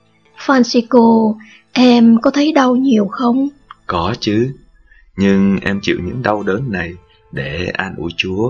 Francisco, em có thấy đau nhiều không? Có chứ, nhưng em chịu những đau đớn này để an ủi Chúa.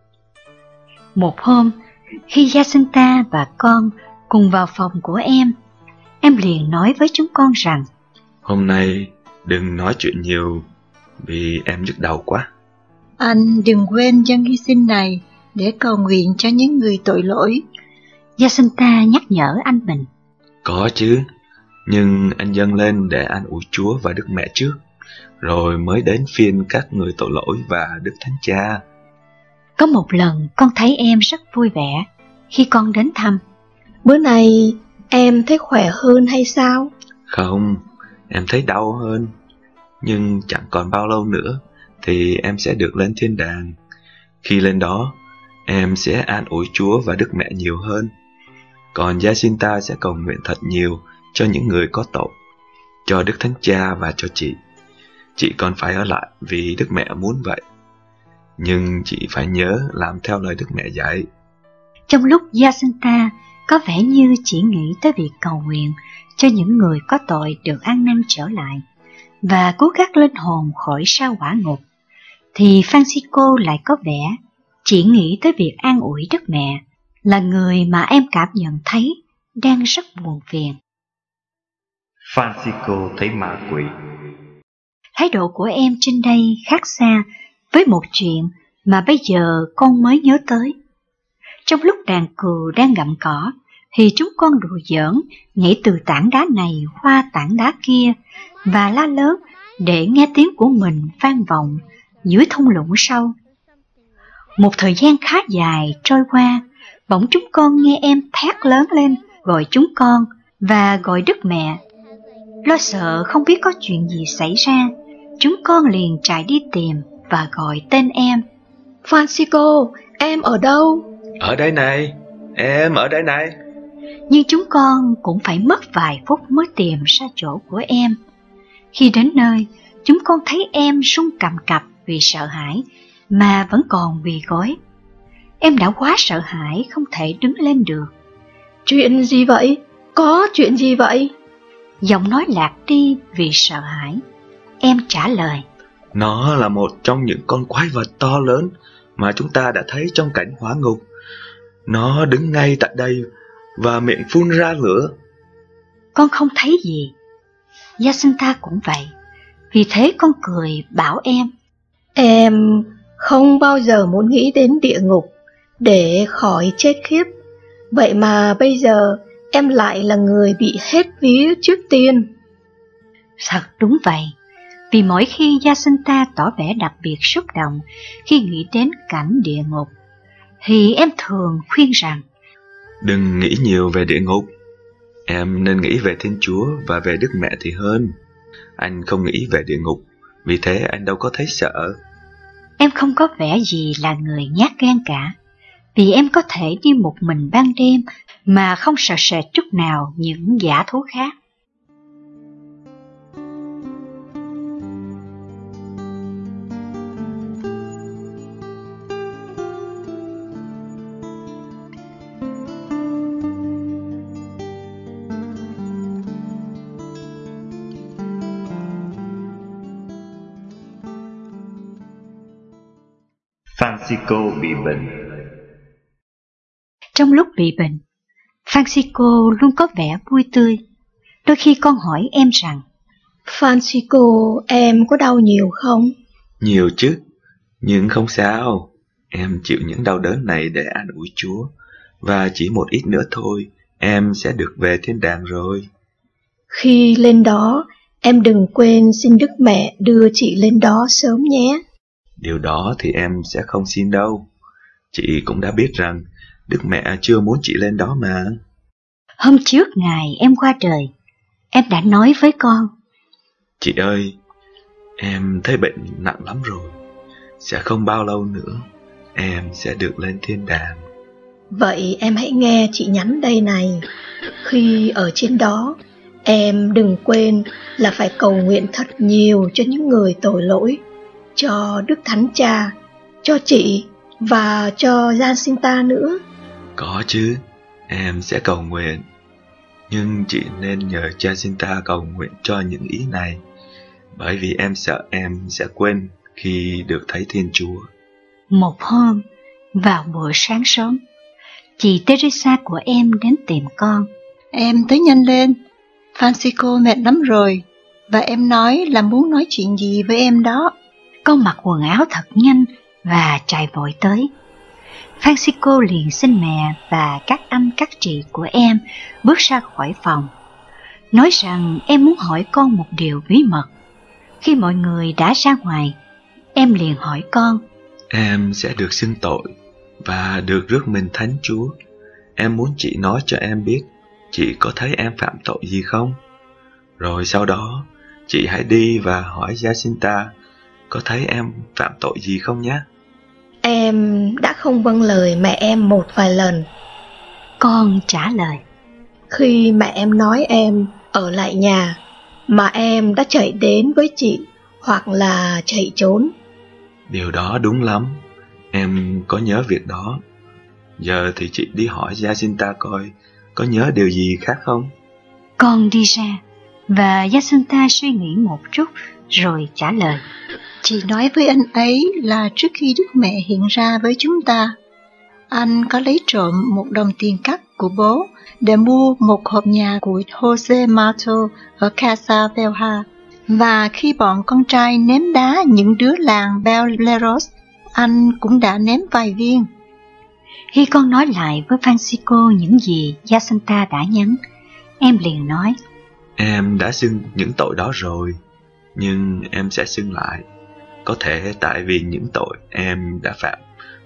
Một hôm, khi Jacinta và con cùng vào phòng của em, em liền nói với chúng con rằng, hôm nay đừng nói chuyện nhiều, vì em nhức đầu quá. Anh đừng quên dâng hy sinh này để cầu nguyện cho những người tội lỗi. Jacinta nhắc nhở anh mình. Có chứ, nhưng anh dâng lên để an ủi Chúa và Đức Mẹ trước, rồi mới đến phiên các người tội lỗi và Đức Thánh Cha. Có một lần con thấy em rất vui vẻ khi con đến thăm. Bữa này em thấy khỏe hơn hay sao? Không, em thấy đau hơn. Nhưng chẳng còn bao lâu nữa thì em sẽ được lên thiên đàng. Khi lên đó, em sẽ an ủi Chúa và Đức Mẹ nhiều hơn. Còn Jacinta sẽ cầu nguyện thật nhiều cho những người có tội, cho Đức Thánh Cha và cho chị. Chị còn phải ở lại vì Đức Mẹ muốn vậy. Nhưng chị phải nhớ làm theo lời Đức Mẹ dạy. Trong lúc Jacinta có vẻ như chỉ nghĩ tới việc cầu nguyện cho những người có tội được an năn trở lại và cứu các linh hồn khỏi sao hỏa ngục, thì Francisco lại có vẻ chỉ nghĩ tới việc an ủi Đức Mẹ, là người mà em cảm nhận thấy đang rất buồn phiền. Francisco thấy ma quỷ. Thái độ của em trên đây khác xa với một chuyện mà bây giờ con mới nhớ tới. Trong lúc đàn cừu đang gặm cỏ, thì chúng con đùa giỡn nhảy từ tảng đá này qua tảng đá kia và la lớn để nghe tiếng của mình vang vọng dưới thung lũng sâu. Một thời gian khá dài trôi qua, bỗng chúng con nghe em thét lớn lên, gọi chúng con và gọi Đức Mẹ. Lo sợ không biết có chuyện gì xảy ra, chúng con liền chạy đi tìm và gọi tên em. Francisco, em ở đâu? Ở đây này, em ở đây này. Nhưng chúng con cũng phải mất vài phút mới tìm ra chỗ của em. Khi đến nơi, chúng con thấy em run cầm cập vì sợ hãi mà vẫn còn quỳ gối. Em đã quá sợ hãi không thể đứng lên được. Chuyện gì vậy? Có chuyện gì vậy? Giọng nói lạc đi vì sợ hãi. Em trả lời. Nó là một trong những con quái vật to lớn mà chúng ta đã thấy trong cảnh hỏa ngục. Nó đứng ngay tại đây và miệng phun ra lửa. Con không thấy gì. Jacinta cũng vậy. Vì thế con cười bảo em. Em không bao giờ muốn nghĩ đến địa ngục để khỏi chết khiếp. Vậy mà bây giờ em lại là người bị hết vía trước tiên. Thật đúng vậy. Vì mỗi khi Jacinta tỏ vẻ đặc biệt xúc động khi nghĩ đến cảnh địa ngục, thì em thường khuyên rằng đừng nghĩ nhiều về địa ngục. Em nên nghĩ về Thiên Chúa và về Đức Mẹ thì hơn. Anh không nghĩ về địa ngục, vì thế anh đâu có thấy sợ. Em không có vẻ gì là người nhát gan cả, vì em có thể đi một mình ban đêm mà không sợ sệt chút nào những dã thú khác. Francisco bị bệnh. Trong lúc bị bệnh, Francisco luôn có vẻ vui tươi. Đôi khi con hỏi em rằng, Francisco, em có đau nhiều không? Nhiều chứ, nhưng không sao. Em chịu những đau đớn này để an ủi Chúa, và chỉ một ít nữa thôi, em sẽ được về thiên đàng rồi. Khi lên đó, em đừng quên xin Đức Mẹ đưa chị lên đó sớm nhé. Điều đó thì em sẽ không xin đâu. Chị cũng đã biết rằng Đức Mẹ chưa muốn chị lên đó mà. Hôm trước ngày em qua đời, em đã nói với con, chị ơi, em thấy bệnh nặng lắm rồi. Sẽ không bao lâu nữa, em sẽ được lên thiên đàng. Vậy em hãy nghe chị nhắn đây này. Khi ở trên đó, em đừng quên là phải cầu nguyện thật nhiều cho những người tội lỗi, cho Đức Thánh Cha, cho chị và cho Jacinta nữa. Có chứ, em sẽ cầu nguyện. Nhưng chị nên nhờ Jacinta cầu nguyện cho những ý này, bởi vì em sợ em sẽ quên khi được thấy Thiên Chúa. Một hôm, vào buổi sáng sớm, chị Teresa của em đến tìm con. Em tới nhanh lên, Francisco mệt lắm rồi, và em nói là muốn nói chuyện gì với em đó. Con mặc quần áo thật nhanh và chạy vội tới. Francisco liền xin mẹ và các anh các chị của em bước ra khỏi phòng, nói rằng em muốn hỏi con một điều bí mật. Khi mọi người đã ra ngoài, em liền hỏi con. Em sẽ được xưng tội và được rước mình Thánh Chúa. Em muốn chị nói cho em biết chị có thấy em phạm tội gì không? Rồi sau đó, chị hãy đi và hỏi Jacinta có thấy em phạm tội gì không nhé. Em đã không vâng lời mẹ em một vài lần. Con trả lời. Khi mẹ em nói em ở lại nhà, mà em đã chạy đến với chị hoặc là chạy trốn. Điều đó đúng lắm, em có nhớ việc đó. Giờ thì chị đi hỏi Jacinta coi có nhớ điều gì khác không. Con đi ra, và Jacinta suy nghĩ một chút rồi trả lời. Chị nói với anh ấy là trước khi Đức Mẹ hiện ra với chúng ta, anh có lấy trộm một đồng tiền cắt của bố để mua một hộp nhà của Jose Mato ở Casa Velha. Và khi bọn con trai ném đá những đứa làng Belleros, anh cũng đã ném vài viên. Khi con nói lại với Francisco những gì Jacinta đã nhắn, em liền nói. Em đã xưng những tội đó rồi, nhưng em sẽ xưng lại. Có thể tại vì những tội em đã phạm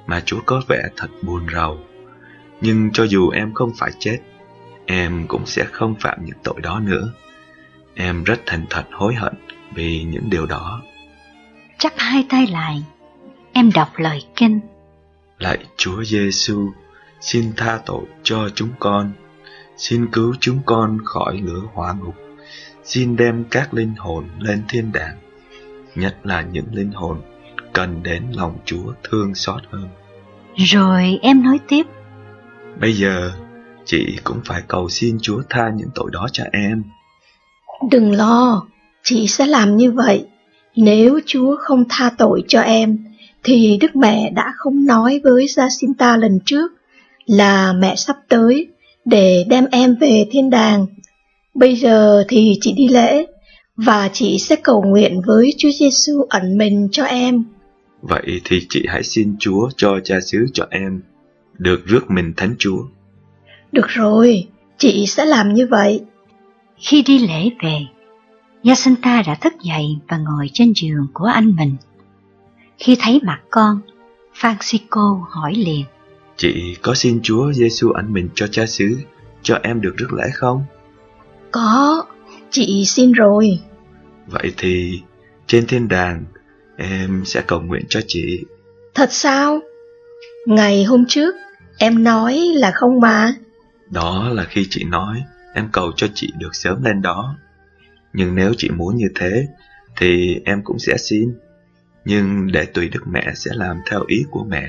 mà Chúa có vẻ thật buồn rầu. Nhưng cho dù em không phải chết, em cũng sẽ không phạm những tội đó nữa. Em rất thành thật hối hận vì những điều đó. Chắp hai tay lại, em đọc lời kinh. Lạy Chúa Giêsu, xin tha tội cho chúng con, xin cứu chúng con khỏi lửa hỏa ngục, xin đem các linh hồn lên thiên đàng, nhất là những linh hồn cần đến lòng Chúa thương xót hơn. Rồi em nói tiếp. Bây giờ, chị cũng phải cầu xin Chúa tha những tội đó cho em. Đừng lo, chị sẽ làm như vậy. Nếu Chúa không tha tội cho em, thì Đức Mẹ đã không nói với Jacinta lần trước là mẹ sắp tới để đem em về thiên đàng. Bây giờ thì chị đi lễ, và chị sẽ cầu nguyện với Chúa Giêsu ẩn mình cho em. Vậy thì chị hãy xin Chúa cho cha xứ cho em được rước mình thánh Chúa. Được rồi, chị sẽ làm như vậy. Khi đi lễ về, Jacinta đã thức dậy và ngồi trên giường của anh mình. Khi thấy mặt con, Francisco hỏi liền. Chị có xin Chúa Giêsu ẩn mình cho cha xứ cho em được rước lễ không? Có, chị xin rồi. Vậy thì trên thiên đàng em sẽ cầu nguyện cho chị. Thật sao? Ngày hôm trước em nói là không mà. Đó là khi chị nói em cầu cho chị được sớm lên đó. Nhưng nếu chị muốn như thế thì em cũng sẽ xin. Nhưng để tùy Đức Mẹ sẽ làm theo ý của mẹ.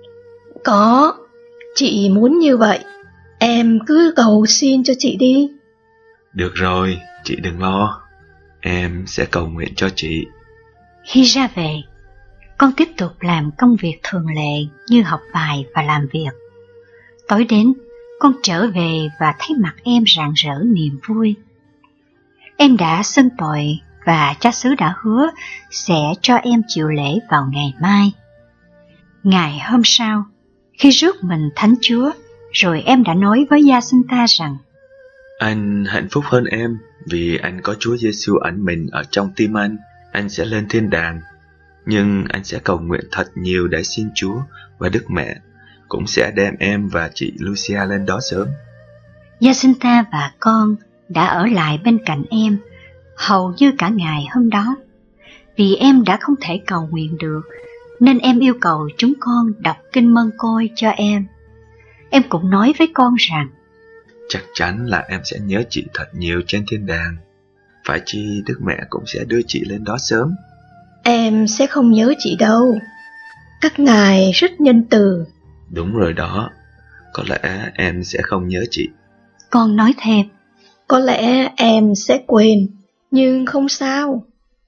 Có, chị muốn như vậy. Em cứ cầu xin cho chị đi. Được rồi, chị đừng lo. Em sẽ cầu nguyện cho chị. Khi ra về, con tiếp tục làm công việc thường lệ như học bài và làm việc. Tối đến, con trở về và thấy mặt em rạng rỡ niềm vui. Em đã xưng tội và cha xứ đã hứa sẽ cho em chịu lễ vào ngày mai. Ngày hôm sau, khi rước mình thánh Chúa, rồi em đã nói với Jacinta rằng: Anh hạnh phúc hơn em vì anh có Chúa Giêsu ẩn mình ở trong tim anh. Anh sẽ lên thiên đàng, nhưng anh sẽ cầu nguyện thật nhiều để xin Chúa và Đức Mẹ cũng sẽ đem em và chị Lucia lên đó sớm. Jacinta và con đã ở lại bên cạnh em hầu như cả ngày hôm đó. Vì em đã không thể cầu nguyện được, nên em yêu cầu chúng con đọc kinh mân côi cho em. Em cũng nói với con rằng chắc chắn là em sẽ nhớ chị thật nhiều trên thiên đàng. Phải chi Đức Mẹ cũng sẽ đưa chị lên đó sớm. Em sẽ không nhớ chị đâu. Các ngài rất nhân từ. Đúng rồi đó. Có lẽ em sẽ không nhớ chị. Con nói thêm. Có lẽ em sẽ quên, nhưng không sao.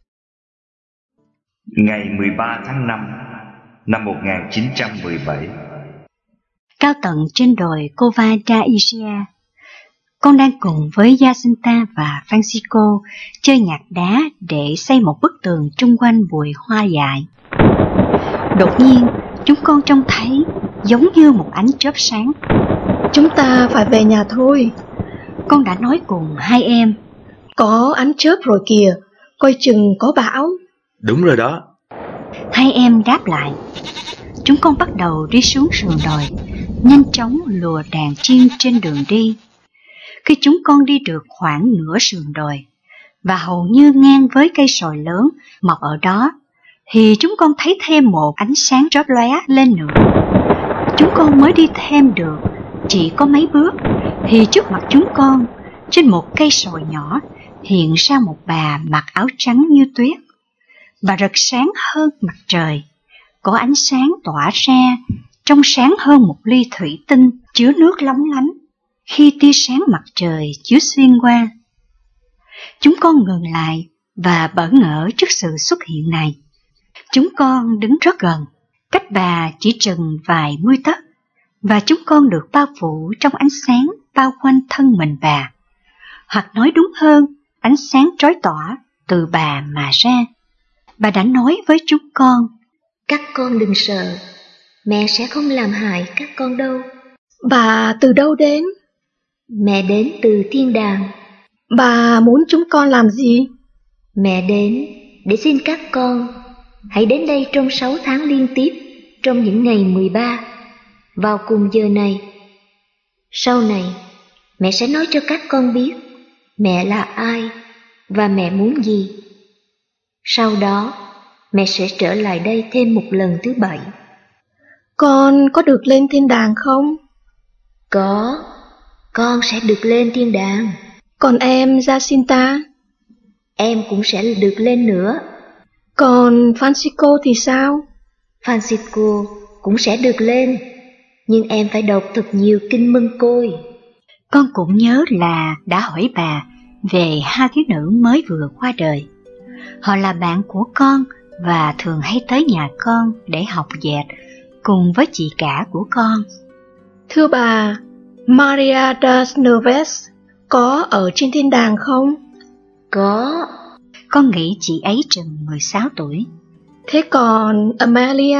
Ngày mười ba tháng năm năm một nghìn chín trăm mười bảy. Cao tận trên đồi Cova da Ischia, con đang cùng với Jacinta và Francisco chơi nhạc đá để xây một bức tường chung quanh bụi hoa dại. Đột nhiên, chúng con trông thấy giống như một ánh chớp sáng. Chúng ta phải về nhà thôi. Con đã nói cùng hai em. Có ánh chớp rồi kìa, coi chừng có bão. Đúng rồi đó. Hai em đáp lại. Chúng con bắt đầu đi xuống sườn đồi, nhanh chóng lùa đàn chiên trên đường đi. Khi chúng con đi được khoảng nửa sườn đồi, và hầu như ngang với cây sồi lớn mọc ở đó, thì chúng con thấy thêm một ánh sáng chóp lóe lên nữa. Chúng con mới đi thêm được chỉ có mấy bước, thì trước mặt chúng con, trên một cây sồi nhỏ, hiện ra một bà mặc áo trắng như tuyết. Bà rực sáng hơn mặt trời, có ánh sáng tỏa ra, trong sáng hơn một ly thủy tinh chứa nước lóng lánh khi tia sáng mặt trời chiếu xuyên qua. Chúng con ngừng lại và bỡ ngỡ trước sự xuất hiện này. Chúng con đứng rất gần, cách bà chỉ chừng vài mươi tấc, và chúng con được bao phủ trong ánh sáng bao quanh thân mình bà, hoặc nói đúng hơn, ánh sáng chói tỏa từ bà mà ra. Bà đã nói với chúng con: Các con đừng sợ, mẹ sẽ không làm hại các con đâu. Bà từ đâu đến? Mẹ đến từ thiên đàng. Bà muốn chúng con làm gì? Mẹ đến để xin các con hãy đến đây trong sáu tháng liên tiếp, trong những ngày mười ba, vào cùng giờ này. Sau này, mẹ sẽ nói cho các con biết mẹ là ai và mẹ muốn gì. Sau đó, mẹ sẽ trở lại đây thêm một lần thứ bảy. Con có được lên thiên đàng không? Có, con sẽ được lên thiên đàng. Còn em, Jacinta? Em cũng sẽ được lên nữa. Còn Francisco thì sao? Francisco cũng sẽ được lên, nhưng em phải đọc thật nhiều kinh Mân Côi. Con cũng nhớ là đã hỏi bà về hai thiếu nữ mới vừa qua đời. Họ là bạn của con và thường hay tới nhà con để học dệt cùng với chị cả của con. Thưa bà, Maria das Neves có ở trên thiên đàng không? Có. Con nghĩ chị ấy chừng mười sáu tuổi. Thế còn Amelia?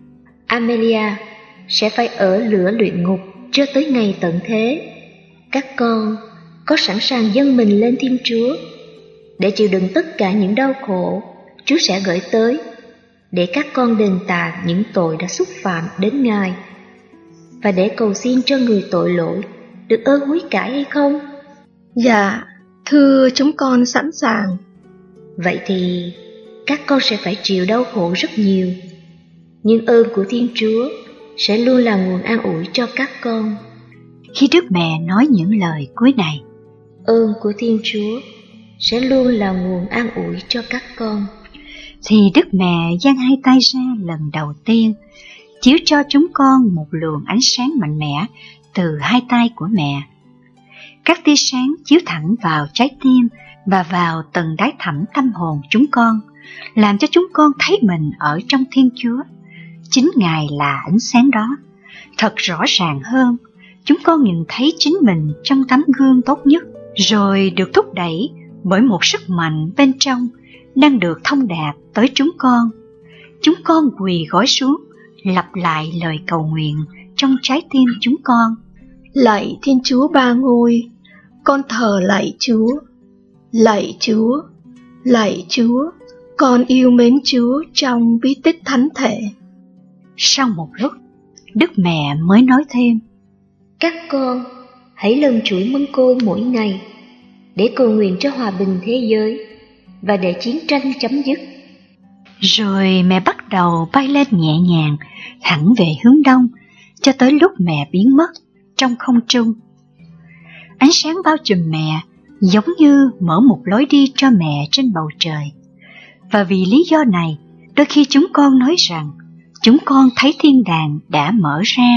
Amelia sẽ phải ở lửa luyện ngục cho tới ngày tận thế. Các con có sẵn sàng dâng mình lên Thiên Chúa để chịu đựng tất cả những đau khổ Chúa sẽ gửi tới, để các con đền tạ những tội đã xúc phạm đến Ngài, và để cầu xin cho người tội lỗi được ơn hối cải hay không? Dạ, thưa chúng con sẵn sàng. Vậy thì các con sẽ phải chịu đau khổ rất nhiều, nhưng ơn của Thiên Chúa sẽ luôn là nguồn an ủi cho các con. Khi Đức Mẹ nói những lời cuối này, ơn của Thiên Chúa sẽ luôn là nguồn an ủi cho các con, thì Đức Mẹ giang hai tay ra lần đầu tiên, chiếu cho chúng con một luồng ánh sáng mạnh mẽ từ hai tay của mẹ. Các tia sáng chiếu thẳng vào trái tim và vào tầng đáy thẳm tâm hồn chúng con, làm cho chúng con thấy mình ở trong Thiên Chúa. Chính Ngài là ánh sáng đó. Thật rõ ràng hơn, chúng con nhìn thấy chính mình trong tấm gương tốt nhất, rồi được thúc đẩy bởi một sức mạnh bên trong đang được thông đạt tới chúng con. Chúng con quỳ gối xuống, lặp lại lời cầu nguyện trong trái tim chúng con. Lạy Thiên Chúa Ba Ngôi, con thờ lạy Chúa. Lạy Chúa, lạy Chúa, con yêu mến Chúa trong bí tích thánh thể. Sau một lúc, Đức Mẹ mới nói thêm: các con hãy lần chuỗi mân côi mỗi ngày để cầu nguyện cho hòa bình thế giới và để chiến tranh chấm dứt. Rồi mẹ bắt đầu bay lên nhẹ nhàng thẳng về hướng đông cho tới lúc mẹ biến mất trong không trung. Ánh sáng bao trùm mẹ giống như mở một lối đi cho mẹ trên bầu trời. Và vì lý do này, đôi khi chúng con nói rằng chúng con thấy thiên đàng đã mở ra.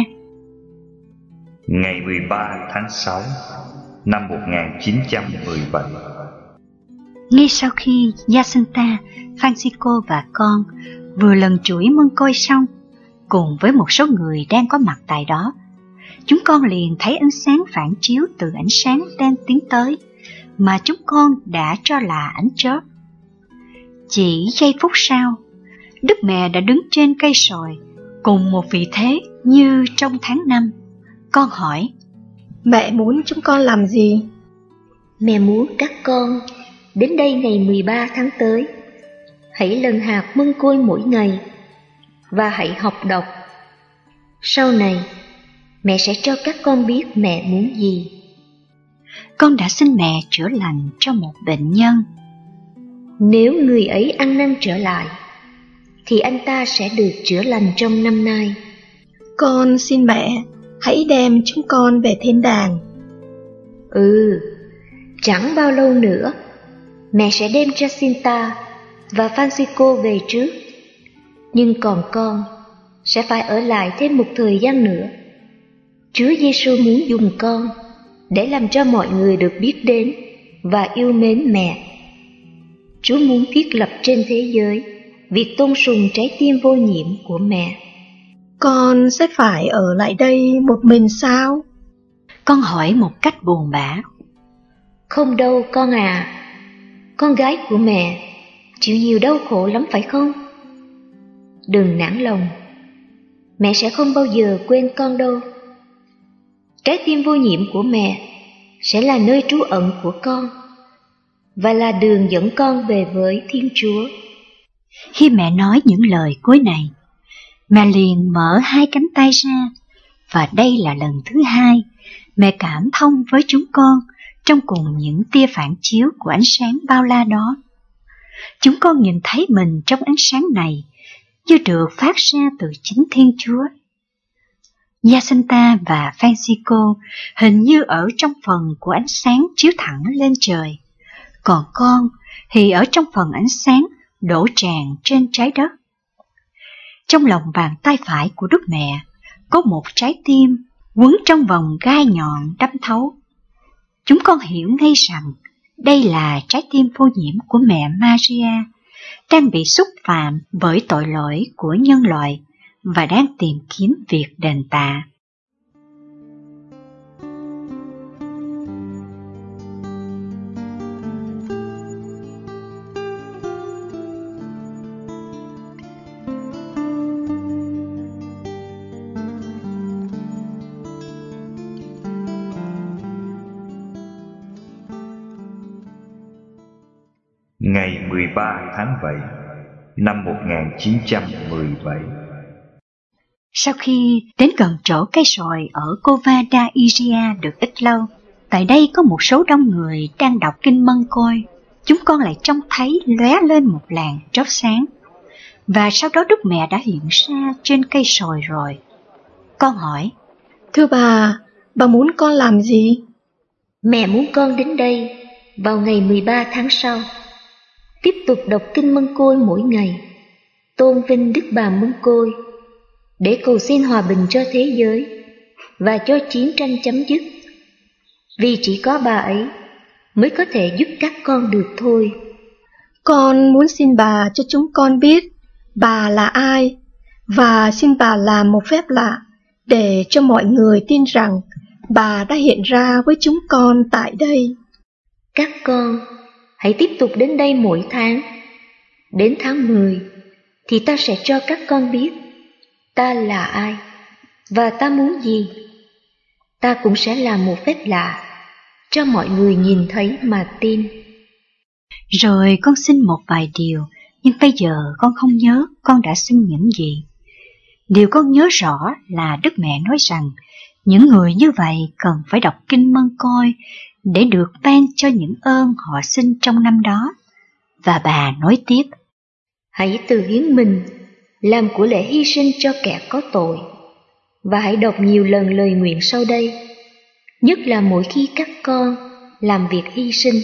Ngày mười ba tháng sáu năm một nghìn chín trăm mười bảy, ngay sau khi Jacinta, Francisco và con vừa lần chuỗi mân côi xong, cùng với một số người đang có mặt tại đó, chúng con liền thấy ánh sáng phản chiếu từ ánh sáng đang tiến tới, mà chúng con đã cho là ánh chớp. Chỉ giây phút sau, Đức Mẹ đã đứng trên cây sồi cùng một vị thế như trong tháng năm. Con hỏi: mẹ muốn chúng con làm gì? Mẹ muốn các con đến đây ngày mười ba tháng tới, hãy lần hạt mân côi mỗi ngày và hãy học đọc. Sau này, mẹ sẽ cho các con biết mẹ muốn gì. Con đã xin mẹ chữa lành cho một bệnh nhân. Nếu người ấy ăn năn trở lại, thì anh ta sẽ được chữa lành trong năm nay. Con xin mẹ hãy đem chúng con về thiên đàng. Ừ, chẳng bao lâu nữa, mẹ sẽ đem Jacinta và Francisco về trước. Nhưng còn con sẽ phải ở lại thêm một thời gian nữa. Chúa Giêsu muốn dùng con để làm cho mọi người được biết đến và yêu mến mẹ. Chúa muốn thiết lập trên thế giới việc tôn sùng trái tim vô nhiễm của mẹ. Con sẽ phải ở lại đây một mình sao? Con hỏi một cách buồn bã. Không đâu con à, con gái của mẹ chịu nhiều đau khổ lắm phải không? Đừng nản lòng, mẹ sẽ không bao giờ quên con đâu. Trái tim vô nhiễm của mẹ sẽ là nơi trú ẩn của con và là đường dẫn con về với Thiên Chúa. Khi mẹ nói những lời cuối này, Mẹ liền mở hai cánh tay ra, và đây là lần thứ hai mẹ cảm thông với chúng con trong cùng những tia phản chiếu của ánh sáng bao la đó. Chúng con nhìn thấy mình trong ánh sáng này như được phát ra từ chính Thiên Chúa. Jacinta và Francisco hình như ở trong phần của ánh sáng chiếu thẳng lên trời, còn con thì ở trong phần ánh sáng đổ tràn trên trái đất. Trong lòng bàn tay phải của Đức Mẹ có một trái tim quấn trong vòng gai nhọn đâm thấu. Chúng con hiểu ngay rằng đây là trái tim vô nhiễm của mẹ Maria, đang bị xúc phạm bởi tội lỗi của nhân loại và đang tìm kiếm việc đền tạ. Ngày mười ba tháng bảy năm một nghìn chín trăm mười bảy. Sau khi đến gần chỗ cây sồi ở Cova da Iria được ít lâu, tại đây có một số đông người đang đọc kinh Mân Côi. Chúng con lại trông thấy lóe lên một làn chớp sáng, và sau đó Đức Mẹ đã hiện ra trên cây sồi rồi. Con hỏi: Thưa bà, bà muốn con làm gì? Mẹ muốn con đến đây vào ngày mười ba tháng sau, tiếp tục đọc kinh Mân Côi mỗi ngày, tôn vinh Đức Bà Mân Côi, để cầu xin hòa bình cho thế giới và cho chiến tranh chấm dứt. Vì chỉ có bà ấy mới có thể giúp các con được thôi. Con muốn xin bà cho chúng con biết bà là ai, và xin bà làm một phép lạ để cho mọi người tin rằng bà đã hiện ra với chúng con tại đây. Các con hãy tiếp tục đến đây mỗi tháng. Đến tháng mười thì ta sẽ cho các con biết ta là ai và ta muốn gì. Ta cũng sẽ làm một phép lạ cho mọi người nhìn thấy mà tin. Rồi con xin một vài điều, nhưng bây giờ con không nhớ con đã xin những gì. Điều con nhớ rõ là Đức Mẹ nói rằng những người như vậy cần phải đọc kinh Mân Côi để được ban cho những ơn họ xin trong năm đó. Và bà nói tiếp: Hãy tự hiến mình làm của lễ hy sinh cho kẻ có tội, và hãy đọc nhiều lần lời nguyện sau đây, nhất là mỗi khi các con làm việc hy sinh.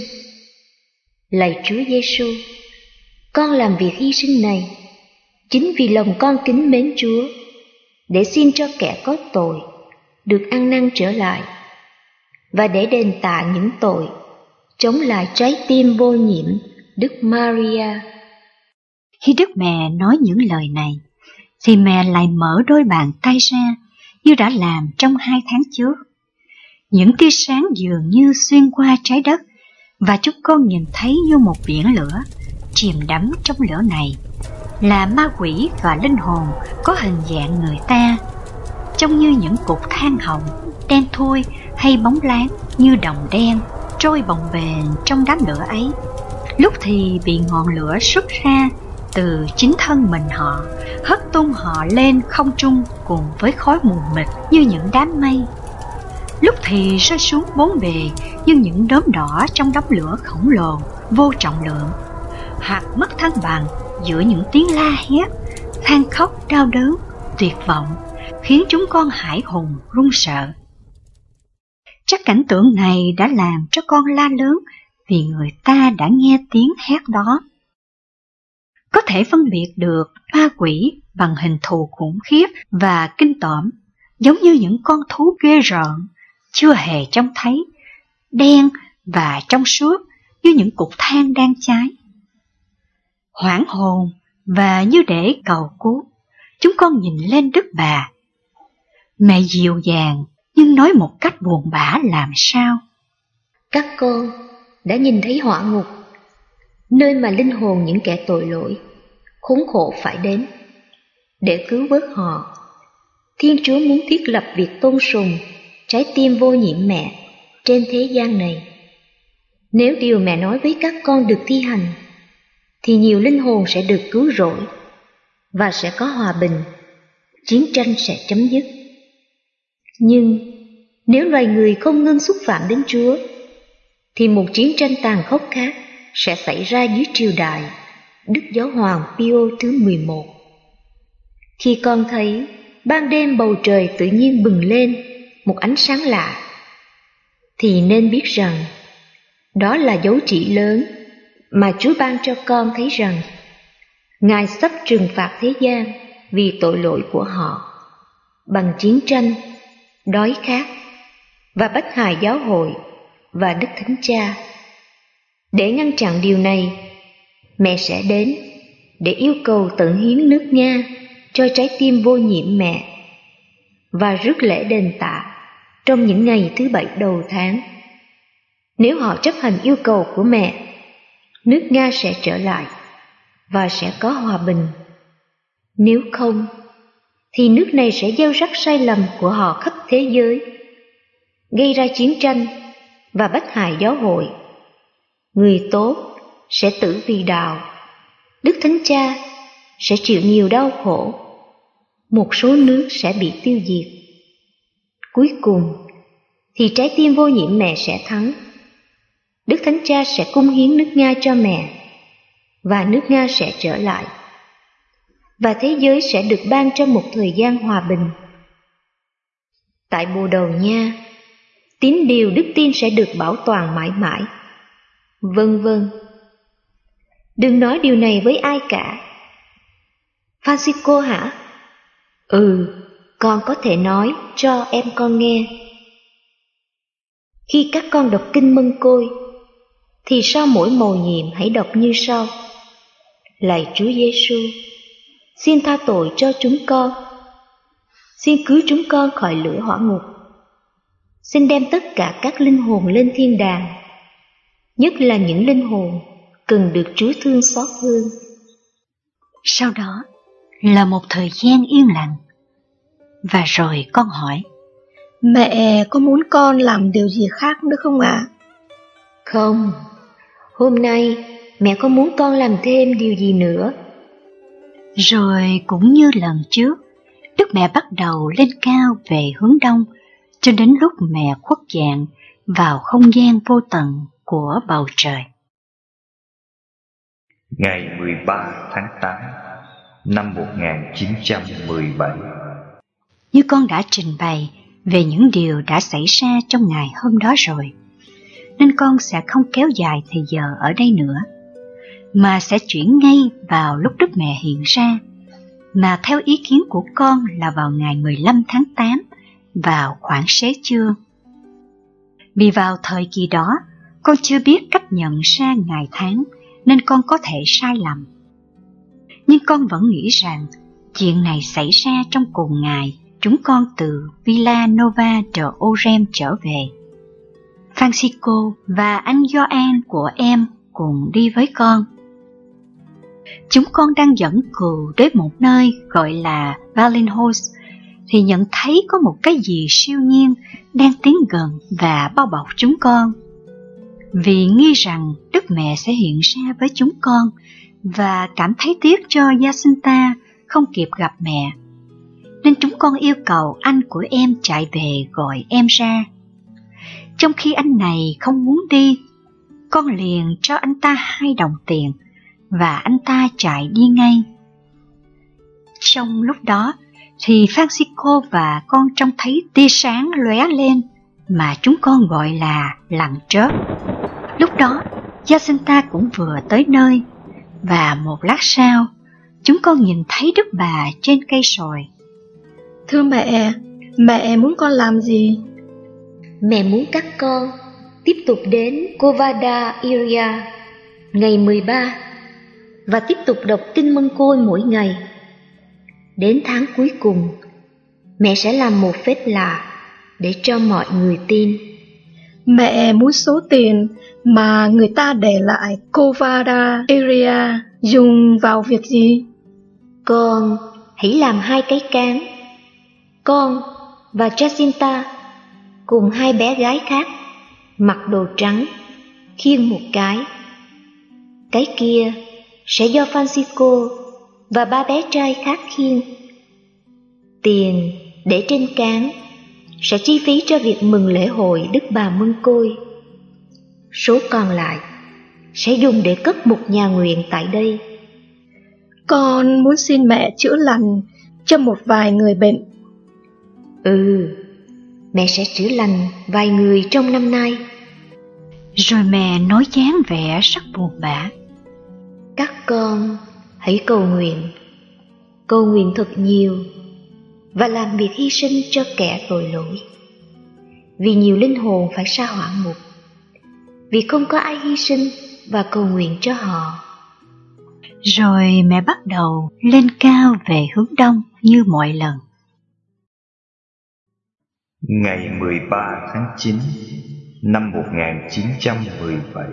Lạy Chúa Giêsu, con làm việc hy sinh này chính vì lòng con kính mến Chúa, để xin cho kẻ có tội được ăn năn trở lại, và để đền tạ những tội, chống lại trái tim vô nhiễm Đức Maria. Khi Đức Mẹ nói những lời này, thì mẹ lại mở đôi bàn tay ra như đã làm trong hai tháng trước. Những tia sáng dường như xuyên qua trái đất, và chúng con nhìn thấy như một biển lửa chìm đắm trong lửa này là ma quỷ và linh hồn có hình dạng người ta, trông như những cục than hồng đen thui hay bóng láng như đồng đen trôi bồng bềnh trong đám lửa ấy. Lúc thì bị ngọn lửa xuất ra từ chính thân mình họ, hất tung họ lên không trung cùng với khói mù mịt như những đám mây. Lúc thì rơi xuống bốn bề như những đốm đỏ trong đống lửa khổng lồ vô trọng lượng, hoặc mất thăng bằng giữa những tiếng la hét, than khóc đau đớn, tuyệt vọng, khiến chúng con hãi hùng run sợ. Chắc cảnh tượng này đã làm cho con la lớn vì người ta đã nghe tiếng hét đó. Có thể phân biệt được ma quỷ bằng hình thù khủng khiếp và kinh tởm, giống như những con thú ghê rợn, chưa hề trông thấy, đen và trong suốt như những cục than đang cháy. Hoảng hồn và như để cầu cứu, chúng con nhìn lên Đức Bà. Mẹ dịu dàng nhưng nói một cách buồn bã làm sao: Các con đã nhìn thấy hỏa ngục, nơi mà linh hồn những kẻ tội lỗi khốn khổ phải đến. Để cứu vớt họ, Thiên Chúa muốn thiết lập việc tôn sùng trái tim vô nhiễm mẹ trên thế gian này. Nếu điều mẹ nói với các con được thi hành, thì nhiều linh hồn sẽ được cứu rỗi và sẽ có hòa bình chiến tranh sẽ chấm dứt. Nhưng nếu loài người không ngưng xúc phạm đến Chúa, thì một chiến tranh tàn khốc khác sẽ xảy ra dưới triều đại Đức Giáo hoàng Pio thứ mười một. Khi con thấy ban đêm bầu trời tự nhiên bừng lên một ánh sáng lạ, thì nên biết rằng đó là dấu chỉ lớn mà Chúa ban cho con thấy rằng Ngài sắp trừng phạt thế gian vì tội lỗi của họ bằng chiến tranh, đói khát và bách hại giáo hội và Đức Thánh Cha. Để ngăn chặn điều này, mẹ sẽ đến để yêu cầu tận hiến nước Nga cho trái tim vô nhiễm mẹ và rước lễ đền tạ trong những ngày thứ bảy đầu tháng. Nếu họ chấp hành yêu cầu của mẹ, nước Nga sẽ trở lại và sẽ có hòa bình. Nếu không, thì nước này sẽ gieo rắc sai lầm của họ khắp thế giới, gây ra chiến tranh và bách hại giáo hội. Người tốt sẽ tử vì đạo, Đức Thánh Cha sẽ chịu nhiều đau khổ, một số nước sẽ bị tiêu diệt. Cuối cùng thì trái tim vô nhiễm mẹ sẽ thắng. Đức Thánh Cha sẽ cung hiến nước Nga cho mẹ, và nước Nga sẽ trở lại, và thế giới sẽ được ban cho một thời gian hòa bình. Tại Bồ Đầu Nha, tín điều đức tin sẽ được bảo toàn mãi mãi, vân vân. Đừng nói điều này với ai cả. Francisco hả? Ừ, con có thể nói cho em con nghe. Khi các con đọc kinh Mân Côi, thì sau mỗi mầu nhiệm hãy đọc như sau: Lạy Chúa Giêsu, xin tha tội cho chúng con, xin cứu chúng con khỏi lửa hỏa ngục, xin đem tất cả các linh hồn lên thiên đàng, nhất là những linh hồn cần được Chúa thương xót hơn. Sau đó là một thời gian yên lặng, và rồi con hỏi: Mẹ có muốn con làm điều gì khác nữa không ạ? À? Không, hôm nay mẹ có muốn con làm thêm điều gì nữa? Rồi cũng như lần trước, Đức Mẹ bắt đầu lên cao về hướng đông, cho đến lúc mẹ khuất dạng vào không gian vô tận của bầu trời. Ngày mười ba tháng tám năm một nghìn chín trăm mười bảy. Như con đã trình bày về những điều đã xảy ra trong ngày hôm đó rồi, nên con sẽ không kéo dài thời giờ ở đây nữa, mà sẽ chuyển ngay vào lúc Đức Mẹ hiện ra, mà theo ý kiến của con là vào ngày mười lăm tháng tám, vào khoảng xế trưa. Vì vào thời kỳ đó, con chưa biết cách nhận ra ngày tháng, nên con có thể sai lầm. Nhưng con vẫn nghĩ rằng chuyện này xảy ra trong cùng ngày chúng con từ Villanova de Orem trở về. Francisco và anh Gioan của em cùng đi với con. Chúng con đang dẫn cừu đến một nơi gọi là Valenhos, thì nhận thấy có một cái gì siêu nhiên đang tiến gần và bao bọc chúng con. Vì nghi rằng Đức Mẹ sẽ hiện ra với chúng con, và cảm thấy tiếc cho Jacinta không kịp gặp mẹ, nên chúng con yêu cầu anh của em chạy về gọi em ra. Trong khi anh này không muốn đi, con liền cho anh ta hai đồng tiền, và anh ta chạy đi ngay. Trong lúc đó thì Francisco và con trông thấy tia sáng lóe lên mà chúng con gọi là lằn chớp. Lúc đó Jacinta cũng vừa tới nơi, và một lát sau chúng con nhìn thấy Đức Bà trên cây sồi. Thưa mẹ, mẹ muốn con làm gì? Mẹ muốn các con tiếp tục đến Covada Iria ngày mười ba và tiếp tục đọc kinh Mân Côi mỗi ngày. Đến tháng cuối cùng, mẹ sẽ làm một phép lạ để cho mọi người tin. Mẹ muốn số tiền mà người ta để lại Covada Iria dùng vào việc gì? Con hãy làm hai cái cán. Con và Jacinta cùng hai bé gái khác mặc đồ trắng khiêng một cái. Cái kia sẽ do Francisco và ba bé trai khác khiêng. Tiền để trên cán sẽ chi phí cho việc mừng lễ hội Đức Bà Mân Côi. Số còn lại sẽ dùng để cất một nhà nguyện tại đây. Con muốn xin mẹ chữa lành cho một vài người bệnh. Ừ, mẹ sẽ chữa lành vài người trong năm nay. Rồi mẹ nói dáng vẻ rất buồn bã. Các con hãy cầu nguyện, cầu nguyện thật nhiều và làm việc hy sinh cho kẻ tội lỗi. Vì nhiều linh hồn phải sa hỏa ngục, vì không có ai hy sinh và cầu nguyện cho họ. Rồi mẹ bắt đầu lên cao về hướng đông như mọi lần. Ngày mười ba tháng chín năm một nghìn chín trăm mười bảy.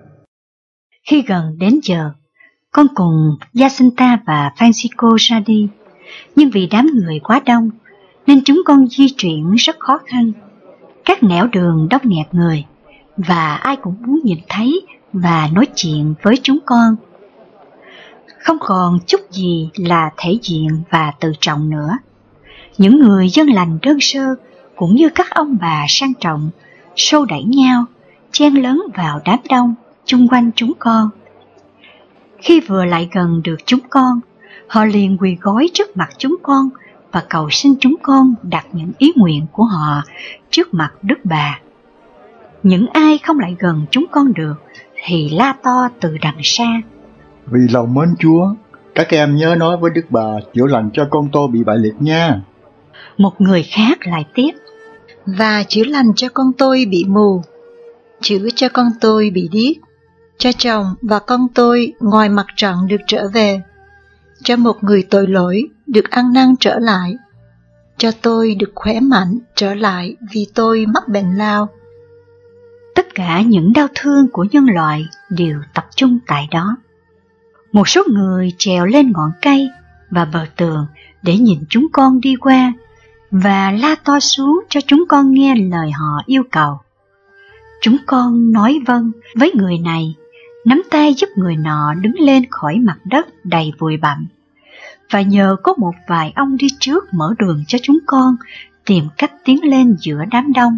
Khi gần đến giờ, con cùng Jacinta và Francisco ra đi, nhưng vì đám người quá đông nên chúng con di chuyển rất khó khăn. Các nẻo đường đông nghẹt người và ai cũng muốn nhìn thấy và nói chuyện với chúng con. Không còn chút gì là thể diện và tự trọng nữa. Những người dân lành đơn sơ cũng như các ông bà sang trọng xô đẩy nhau, chen lấn vào đám đông chung quanh chúng con. Khi vừa lại gần được chúng con, họ liền quỳ gối trước mặt chúng con và cầu xin chúng con đặt những ý nguyện của họ trước mặt Đức Bà. Những ai không lại gần chúng con được thì la to từ đằng xa: Vì lòng mến Chúa, các em nhớ nói với Đức Bà chữa lành cho con tôi bị bại liệt nha. Một người khác lại tiếp: Và chữa lành cho con tôi bị mù, chữa cho con tôi bị điếc, cho chồng và con tôi ngoài mặt trận được trở về, cho một người tội lỗi được ăn năn trở lại, cho tôi được khỏe mạnh trở lại vì tôi mắc bệnh lao. Tất cả những đau thương của nhân loại đều tập trung tại đó. Một số người trèo lên ngọn cây và bờ tường để nhìn chúng con đi qua và la to xuống cho chúng con nghe lời họ yêu cầu. Chúng con nói vâng với người này, nắm tay giúp người nọ đứng lên khỏi mặt đất đầy bụi bặm, và nhờ có một vài ông đi trước mở đường cho chúng con tìm cách tiến lên giữa đám đông.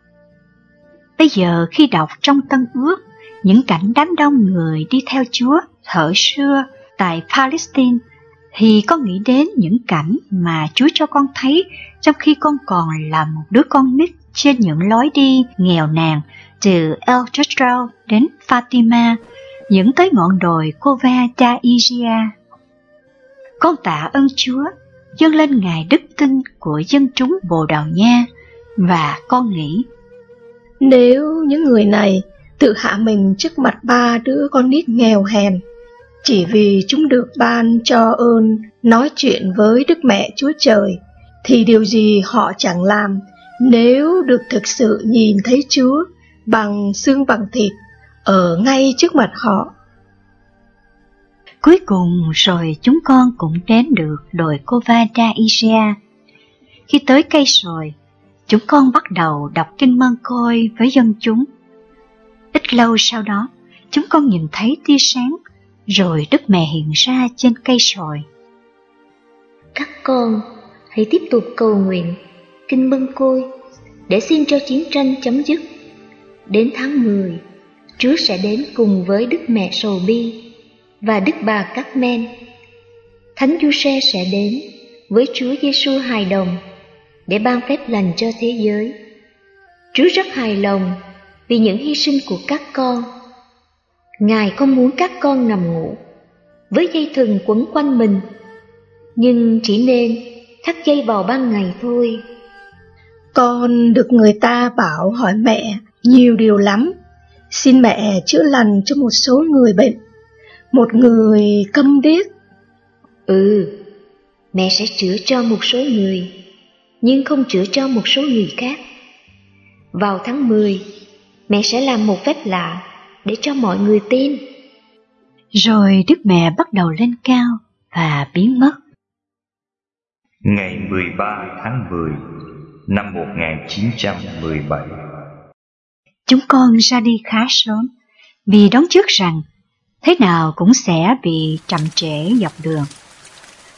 Bây giờ khi đọc trong Tân Ước những cảnh đám đông người đi theo Chúa thở xưa tại Palestine, thì con nghĩ đến những cảnh mà Chúa cho con thấy trong khi con còn là một đứa con nít trên những lối đi nghèo nàn từ El Jezreel đến Fatima, dẫn tới ngọn đồi Cova da Iria. Con tạ ơn Chúa, dâng lên Ngài đức tin của dân chúng Bồ Đào Nha, và con nghĩ: Nếu những người này tự hạ mình trước mặt ba đứa con nít nghèo hèn, chỉ vì chúng được ban cho ơn nói chuyện với Đức Mẹ Chúa Trời, thì điều gì họ chẳng làm nếu được thực sự nhìn thấy Chúa bằng xương bằng thịt ở ngay trước mặt họ. Cuối cùng rồi chúng con cũng đến được đồi Cova da Iria. Khi tới cây sồi, chúng con bắt đầu đọc kinh Mân Côi với dân chúng. Ít lâu sau đó, chúng con nhìn thấy tia sáng, rồi Đức Mẹ hiện ra trên cây sồi. Các con hãy tiếp tục cầu nguyện kinh Mân Côi để xin cho chiến tranh chấm dứt. Đến tháng mười, Chúa sẽ đến cùng với Đức Mẹ Sầu Bi và Đức Bà Các Men. Thánh Giuse sẽ đến với Chúa Giêsu hài đồng để ban phép lành cho thế giới. Chúa rất hài lòng vì những hy sinh của các con. Ngài không muốn các con nằm ngủ với dây thừng quấn quanh mình, nhưng chỉ nên thắt dây vào ban ngày thôi. Con được người ta bảo hỏi mẹ nhiều điều lắm. Xin mẹ chữa lành cho một số người bệnh, một người câm điếc. Ừ, mẹ sẽ chữa cho một số người, nhưng không chữa cho một số người khác. Vào tháng mười, mẹ sẽ làm một phép lạ để cho mọi người tin. Rồi Đức Mẹ bắt đầu lên cao và biến mất. Ngày mười ba tháng mười năm một nghìn chín trăm mười bảy. Chúng con ra đi khá sớm vì đoán trước rằng thế nào cũng sẽ bị chậm trễ dọc đường.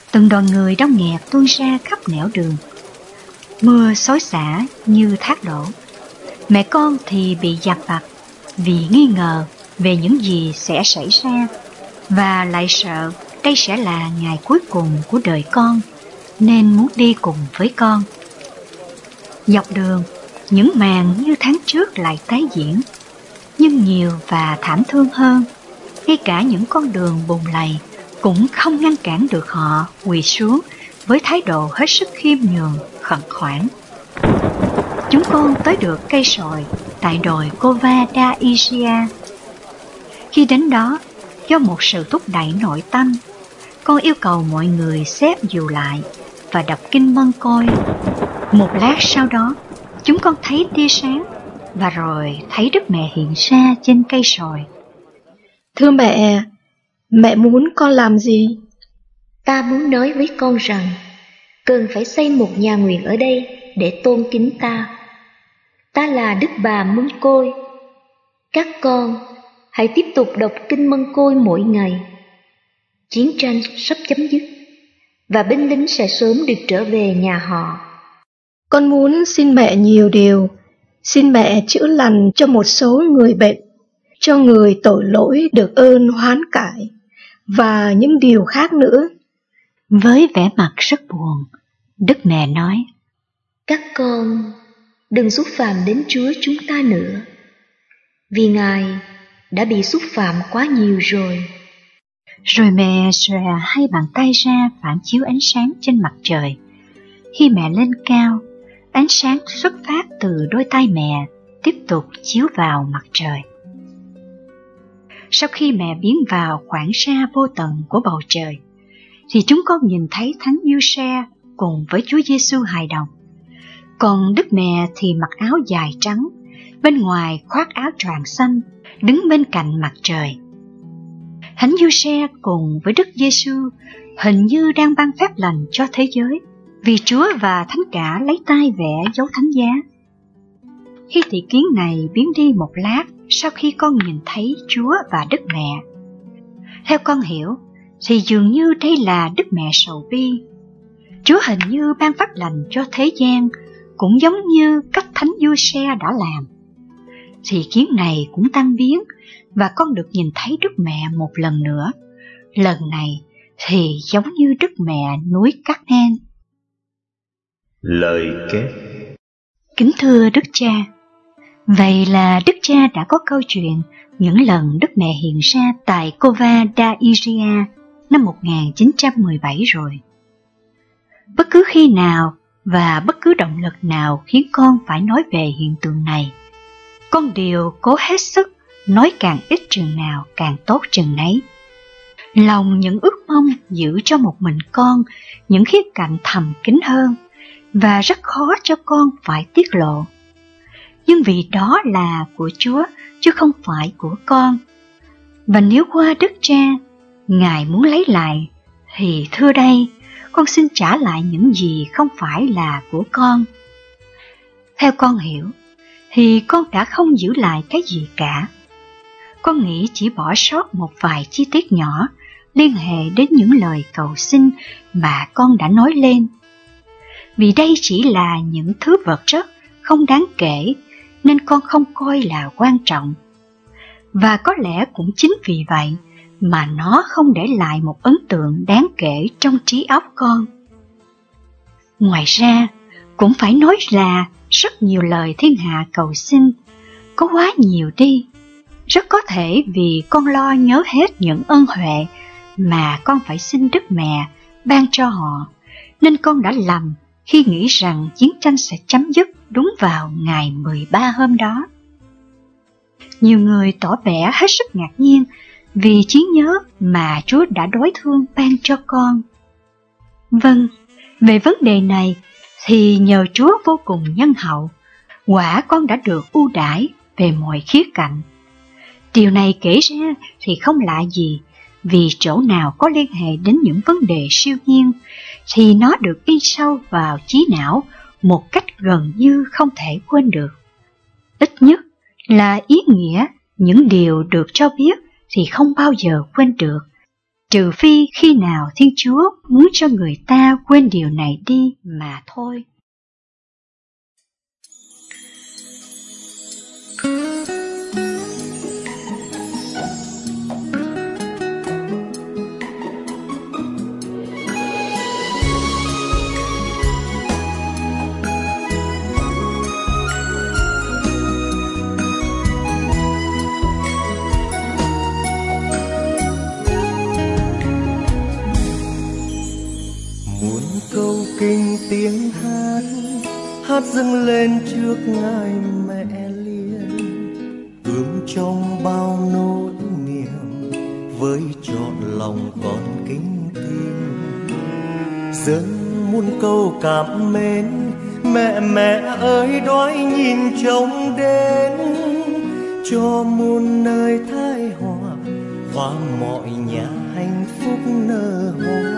Từng đoàn người đông nghẹt tuôn ra khắp nẻo đường. Mưa xối xả như thác đổ. Mẹ con thì bị dằn vặt vì nghi ngờ về những gì sẽ xảy ra, và lại sợ đây sẽ là ngày cuối cùng của đời con, nên muốn đi cùng với con. Dọc đường, những màn như tháng trước lại tái diễn, nhưng nhiều và thảm thương hơn. Ngay cả những con đường bùn lầy cũng không ngăn cản được họ quỳ xuống với thái độ hết sức khiêm nhường, khẩn khoản. Chúng con tới được cây sồi tại đồi Cova da Iria. Khi đến đó, do một sự thúc đẩy nội tâm, con yêu cầu mọi người xếp dù lại và đọc kinh Mân Côi. Một lát sau đó, chúng con thấy tia sáng, và rồi thấy Đức Mẹ hiện ra trên cây sồi. Thưa mẹ, mẹ muốn con làm gì? Ta muốn nói với con rằng cần phải xây một nhà nguyện ở đây để tôn kính ta. Ta là Đức Bà Mân Côi. Các con hãy tiếp tục đọc kinh Mân Côi mỗi ngày. Chiến tranh sắp chấm dứt và binh lính sẽ sớm được trở về nhà họ. Con muốn xin mẹ nhiều điều. Xin mẹ chữa lành cho một số người bệnh, cho người tội lỗi được ơn hoán cải, và những điều khác nữa. Với vẻ mặt rất buồn, Đức Mẹ nói: Các con đừng xúc phạm đến Chúa chúng ta nữa, vì Ngài đã bị xúc phạm quá nhiều rồi. Rồi mẹ xòe hai bàn tay ra phản chiếu ánh sáng trên mặt trời. Khi mẹ lên cao, ánh sáng xuất phát từ đôi tay mẹ tiếp tục chiếu vào mặt trời. Sau khi mẹ biến vào khoảng xa vô tận của bầu trời, thì chúng con nhìn thấy Thánh Giuse cùng với Chúa Giêsu hài đồng. Còn Đức Mẹ thì mặc áo dài trắng, bên ngoài khoác áo choàng xanh, đứng bên cạnh mặt trời. Thánh Giuse cùng với Đức Giêsu hình như đang ban phép lành cho thế giới, vì Chúa và Thánh Cả lấy tay vẽ dấu thánh giá. Khi thị kiến này biến đi một lát sau khi con nhìn thấy Chúa và Đức Mẹ, theo con hiểu thì dường như đây là Đức Mẹ sầu bi. Chúa hình như ban phép lành cho thế gian, cũng giống như cách Thánh Giuse đã làm. Thị kiến này cũng tan biến, và con được nhìn thấy Đức Mẹ một lần nữa. Lần này thì giống như Đức Mẹ núi Carmel. Lời kết. Kính thưa Đức Cha, vậy là Đức Cha đã có câu chuyện những lần Đức Mẹ hiện ra tại Cova da Iria năm một nghìn chín trăm mười bảy rồi. Bất cứ khi nào và bất cứ động lực nào khiến con phải nói về hiện tượng này, con đều cố hết sức nói càng ít chừng nào càng tốt chừng nấy. Lòng những ước mong giữ cho một mình con những khía cạnh thầm kín hơn, và rất khó cho con phải tiết lộ. Nhưng vì đó là của Chúa chứ không phải của con. Và nếu qua Đức Cha, Ngài muốn lấy lại, thì thưa đây, con xin trả lại những gì không phải là của con. Theo con hiểu, thì con đã không giữ lại cái gì cả. Con nghĩ chỉ bỏ sót một vài chi tiết nhỏ liên hệ đến những lời cầu xin mà con đã nói lên. Vì đây chỉ là những thứ vật chất không đáng kể, nên con không coi là quan trọng. Và có lẽ cũng chính vì vậy mà nó không để lại một ấn tượng đáng kể trong trí óc con. Ngoài ra, cũng phải nói là rất nhiều lời thiên hạ cầu xin có quá nhiều đi. Rất có thể vì con lo nhớ hết những ân huệ mà con phải xin Đức Mẹ ban cho họ, nên con đã lầm khi nghĩ rằng chiến tranh sẽ chấm dứt đúng vào ngày mười ba hôm đó. Nhiều người tỏ vẻ hết sức ngạc nhiên vì trí nhớ mà Chúa đã đối thương ban cho con. Vâng, về vấn đề này thì nhờ Chúa vô cùng nhân hậu, quả con đã được ưu đãi về mọi khía cạnh. Điều này kể ra thì không lạ gì, vì chỗ nào có liên hệ đến những vấn đề siêu nhiên thì nó được in sâu vào trí não một cách gần như không thể quên được. Ít nhất là ý nghĩa những điều được cho biết thì không bao giờ quên được. trừ phi khi nào Thiên Chúa muốn cho người ta quên điều này đi mà thôi. Kinh tiếng hát hát dâng lên trước Ngài Mẹ Liên, ươm trong bao nỗi niềm với trọn lòng con kính tin, dâng muôn câu cảm mến. Mẹ mẹ ơi đói nhìn trông đến, cho muôn nơi thái hòa, và mọi nhà hạnh phúc nở hoa.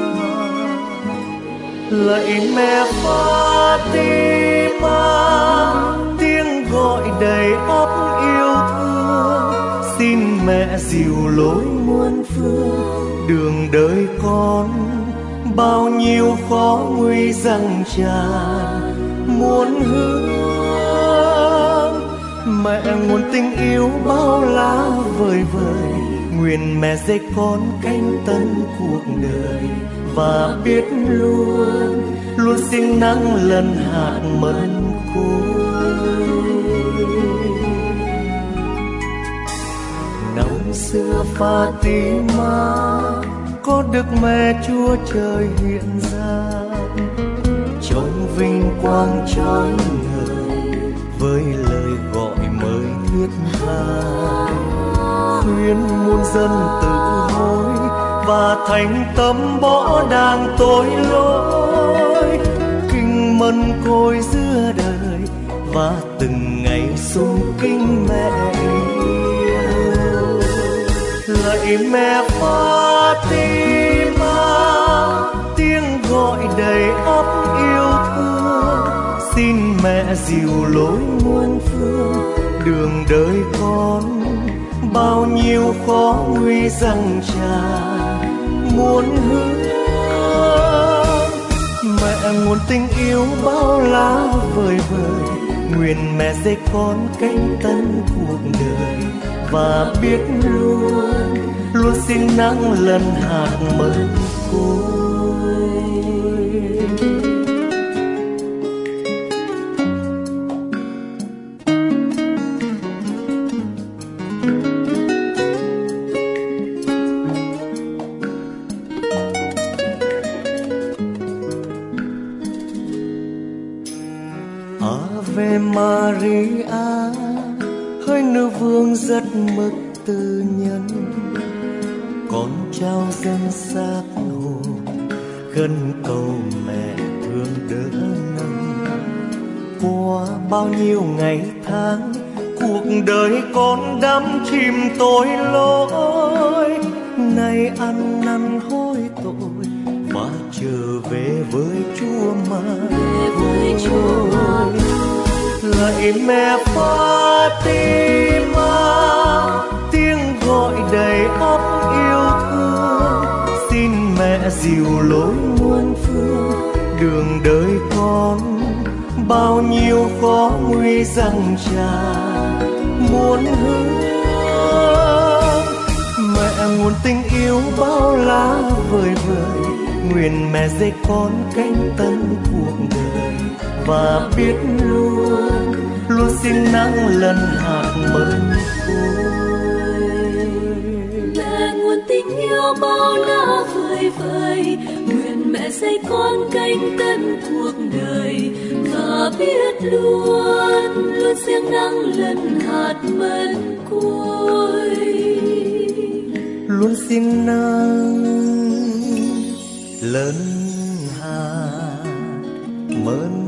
Lạy mẹ Fatima, tiếng gọi đầy ấp yêu thương, xin mẹ dìu lối muôn phương. Đường đời con bao nhiêu khó nguy giăng tràn muôn hướng. Mẹ nguồn tình yêu bao la vời vời, nguyện mẹ dạy con canh tân cuộc đời, và biết luôn luôn siêng năng lần hạt mận côi. Năm xưa Fatima có Đức Mẹ Chúa Trời hiện ra, trong vinh quang trói ngời với lời gọi mới thiết tha, khuyên muôn dân tự hối và thành tâm bỏ đàng tội lỗi. Kinh mân côi giữa đời và từng ngày sung kính mẹ yêu. Lạy mẹ Fatima, tiếng gọi đầy ấp yêu thương, xin mẹ dìu lối muôn phương. Đường đời con bao nhiêu khó nguy giăng tràn muôn hướng. Mẹ nguồn tình yêu bao la vời vời, nguyện mẹ dạy con canh tân cuộc đời, và biết luôn luôn siêng năng lần hạt mận côi. Ave Maria, hỡi nữ vương rất mực từ nhân, con trao dâng xác hồn khấn cầu mẹ thương đỡ nâng. Qua bao nhiêu ngày tháng, cuộc đời con đắm chìm tội lỗi, nay ăn năn hối tội và trở về với Chúa mà thôi. Lạy mẹ Fatima, tiếng gọi đầy ấp yêu thương, xin mẹ dìu lối muôn phương. Đường đời con bao nhiêu khó nguy giăng tràn muôn hướng. Mẹ nguồn tình yêu bao la vời vời, nguyện mẹ dạy con canh tân cuộc đời, và biết luôn luôn siêng năng lần hạt mận côi. Mẹ nguồn tình yêu bao la vời vời, nguyện mẹ dạy con canh tân cuộc đời, và biết luôn luôn siêng năng lần hạt mận côi. Luôn siêng năng lần hạt mận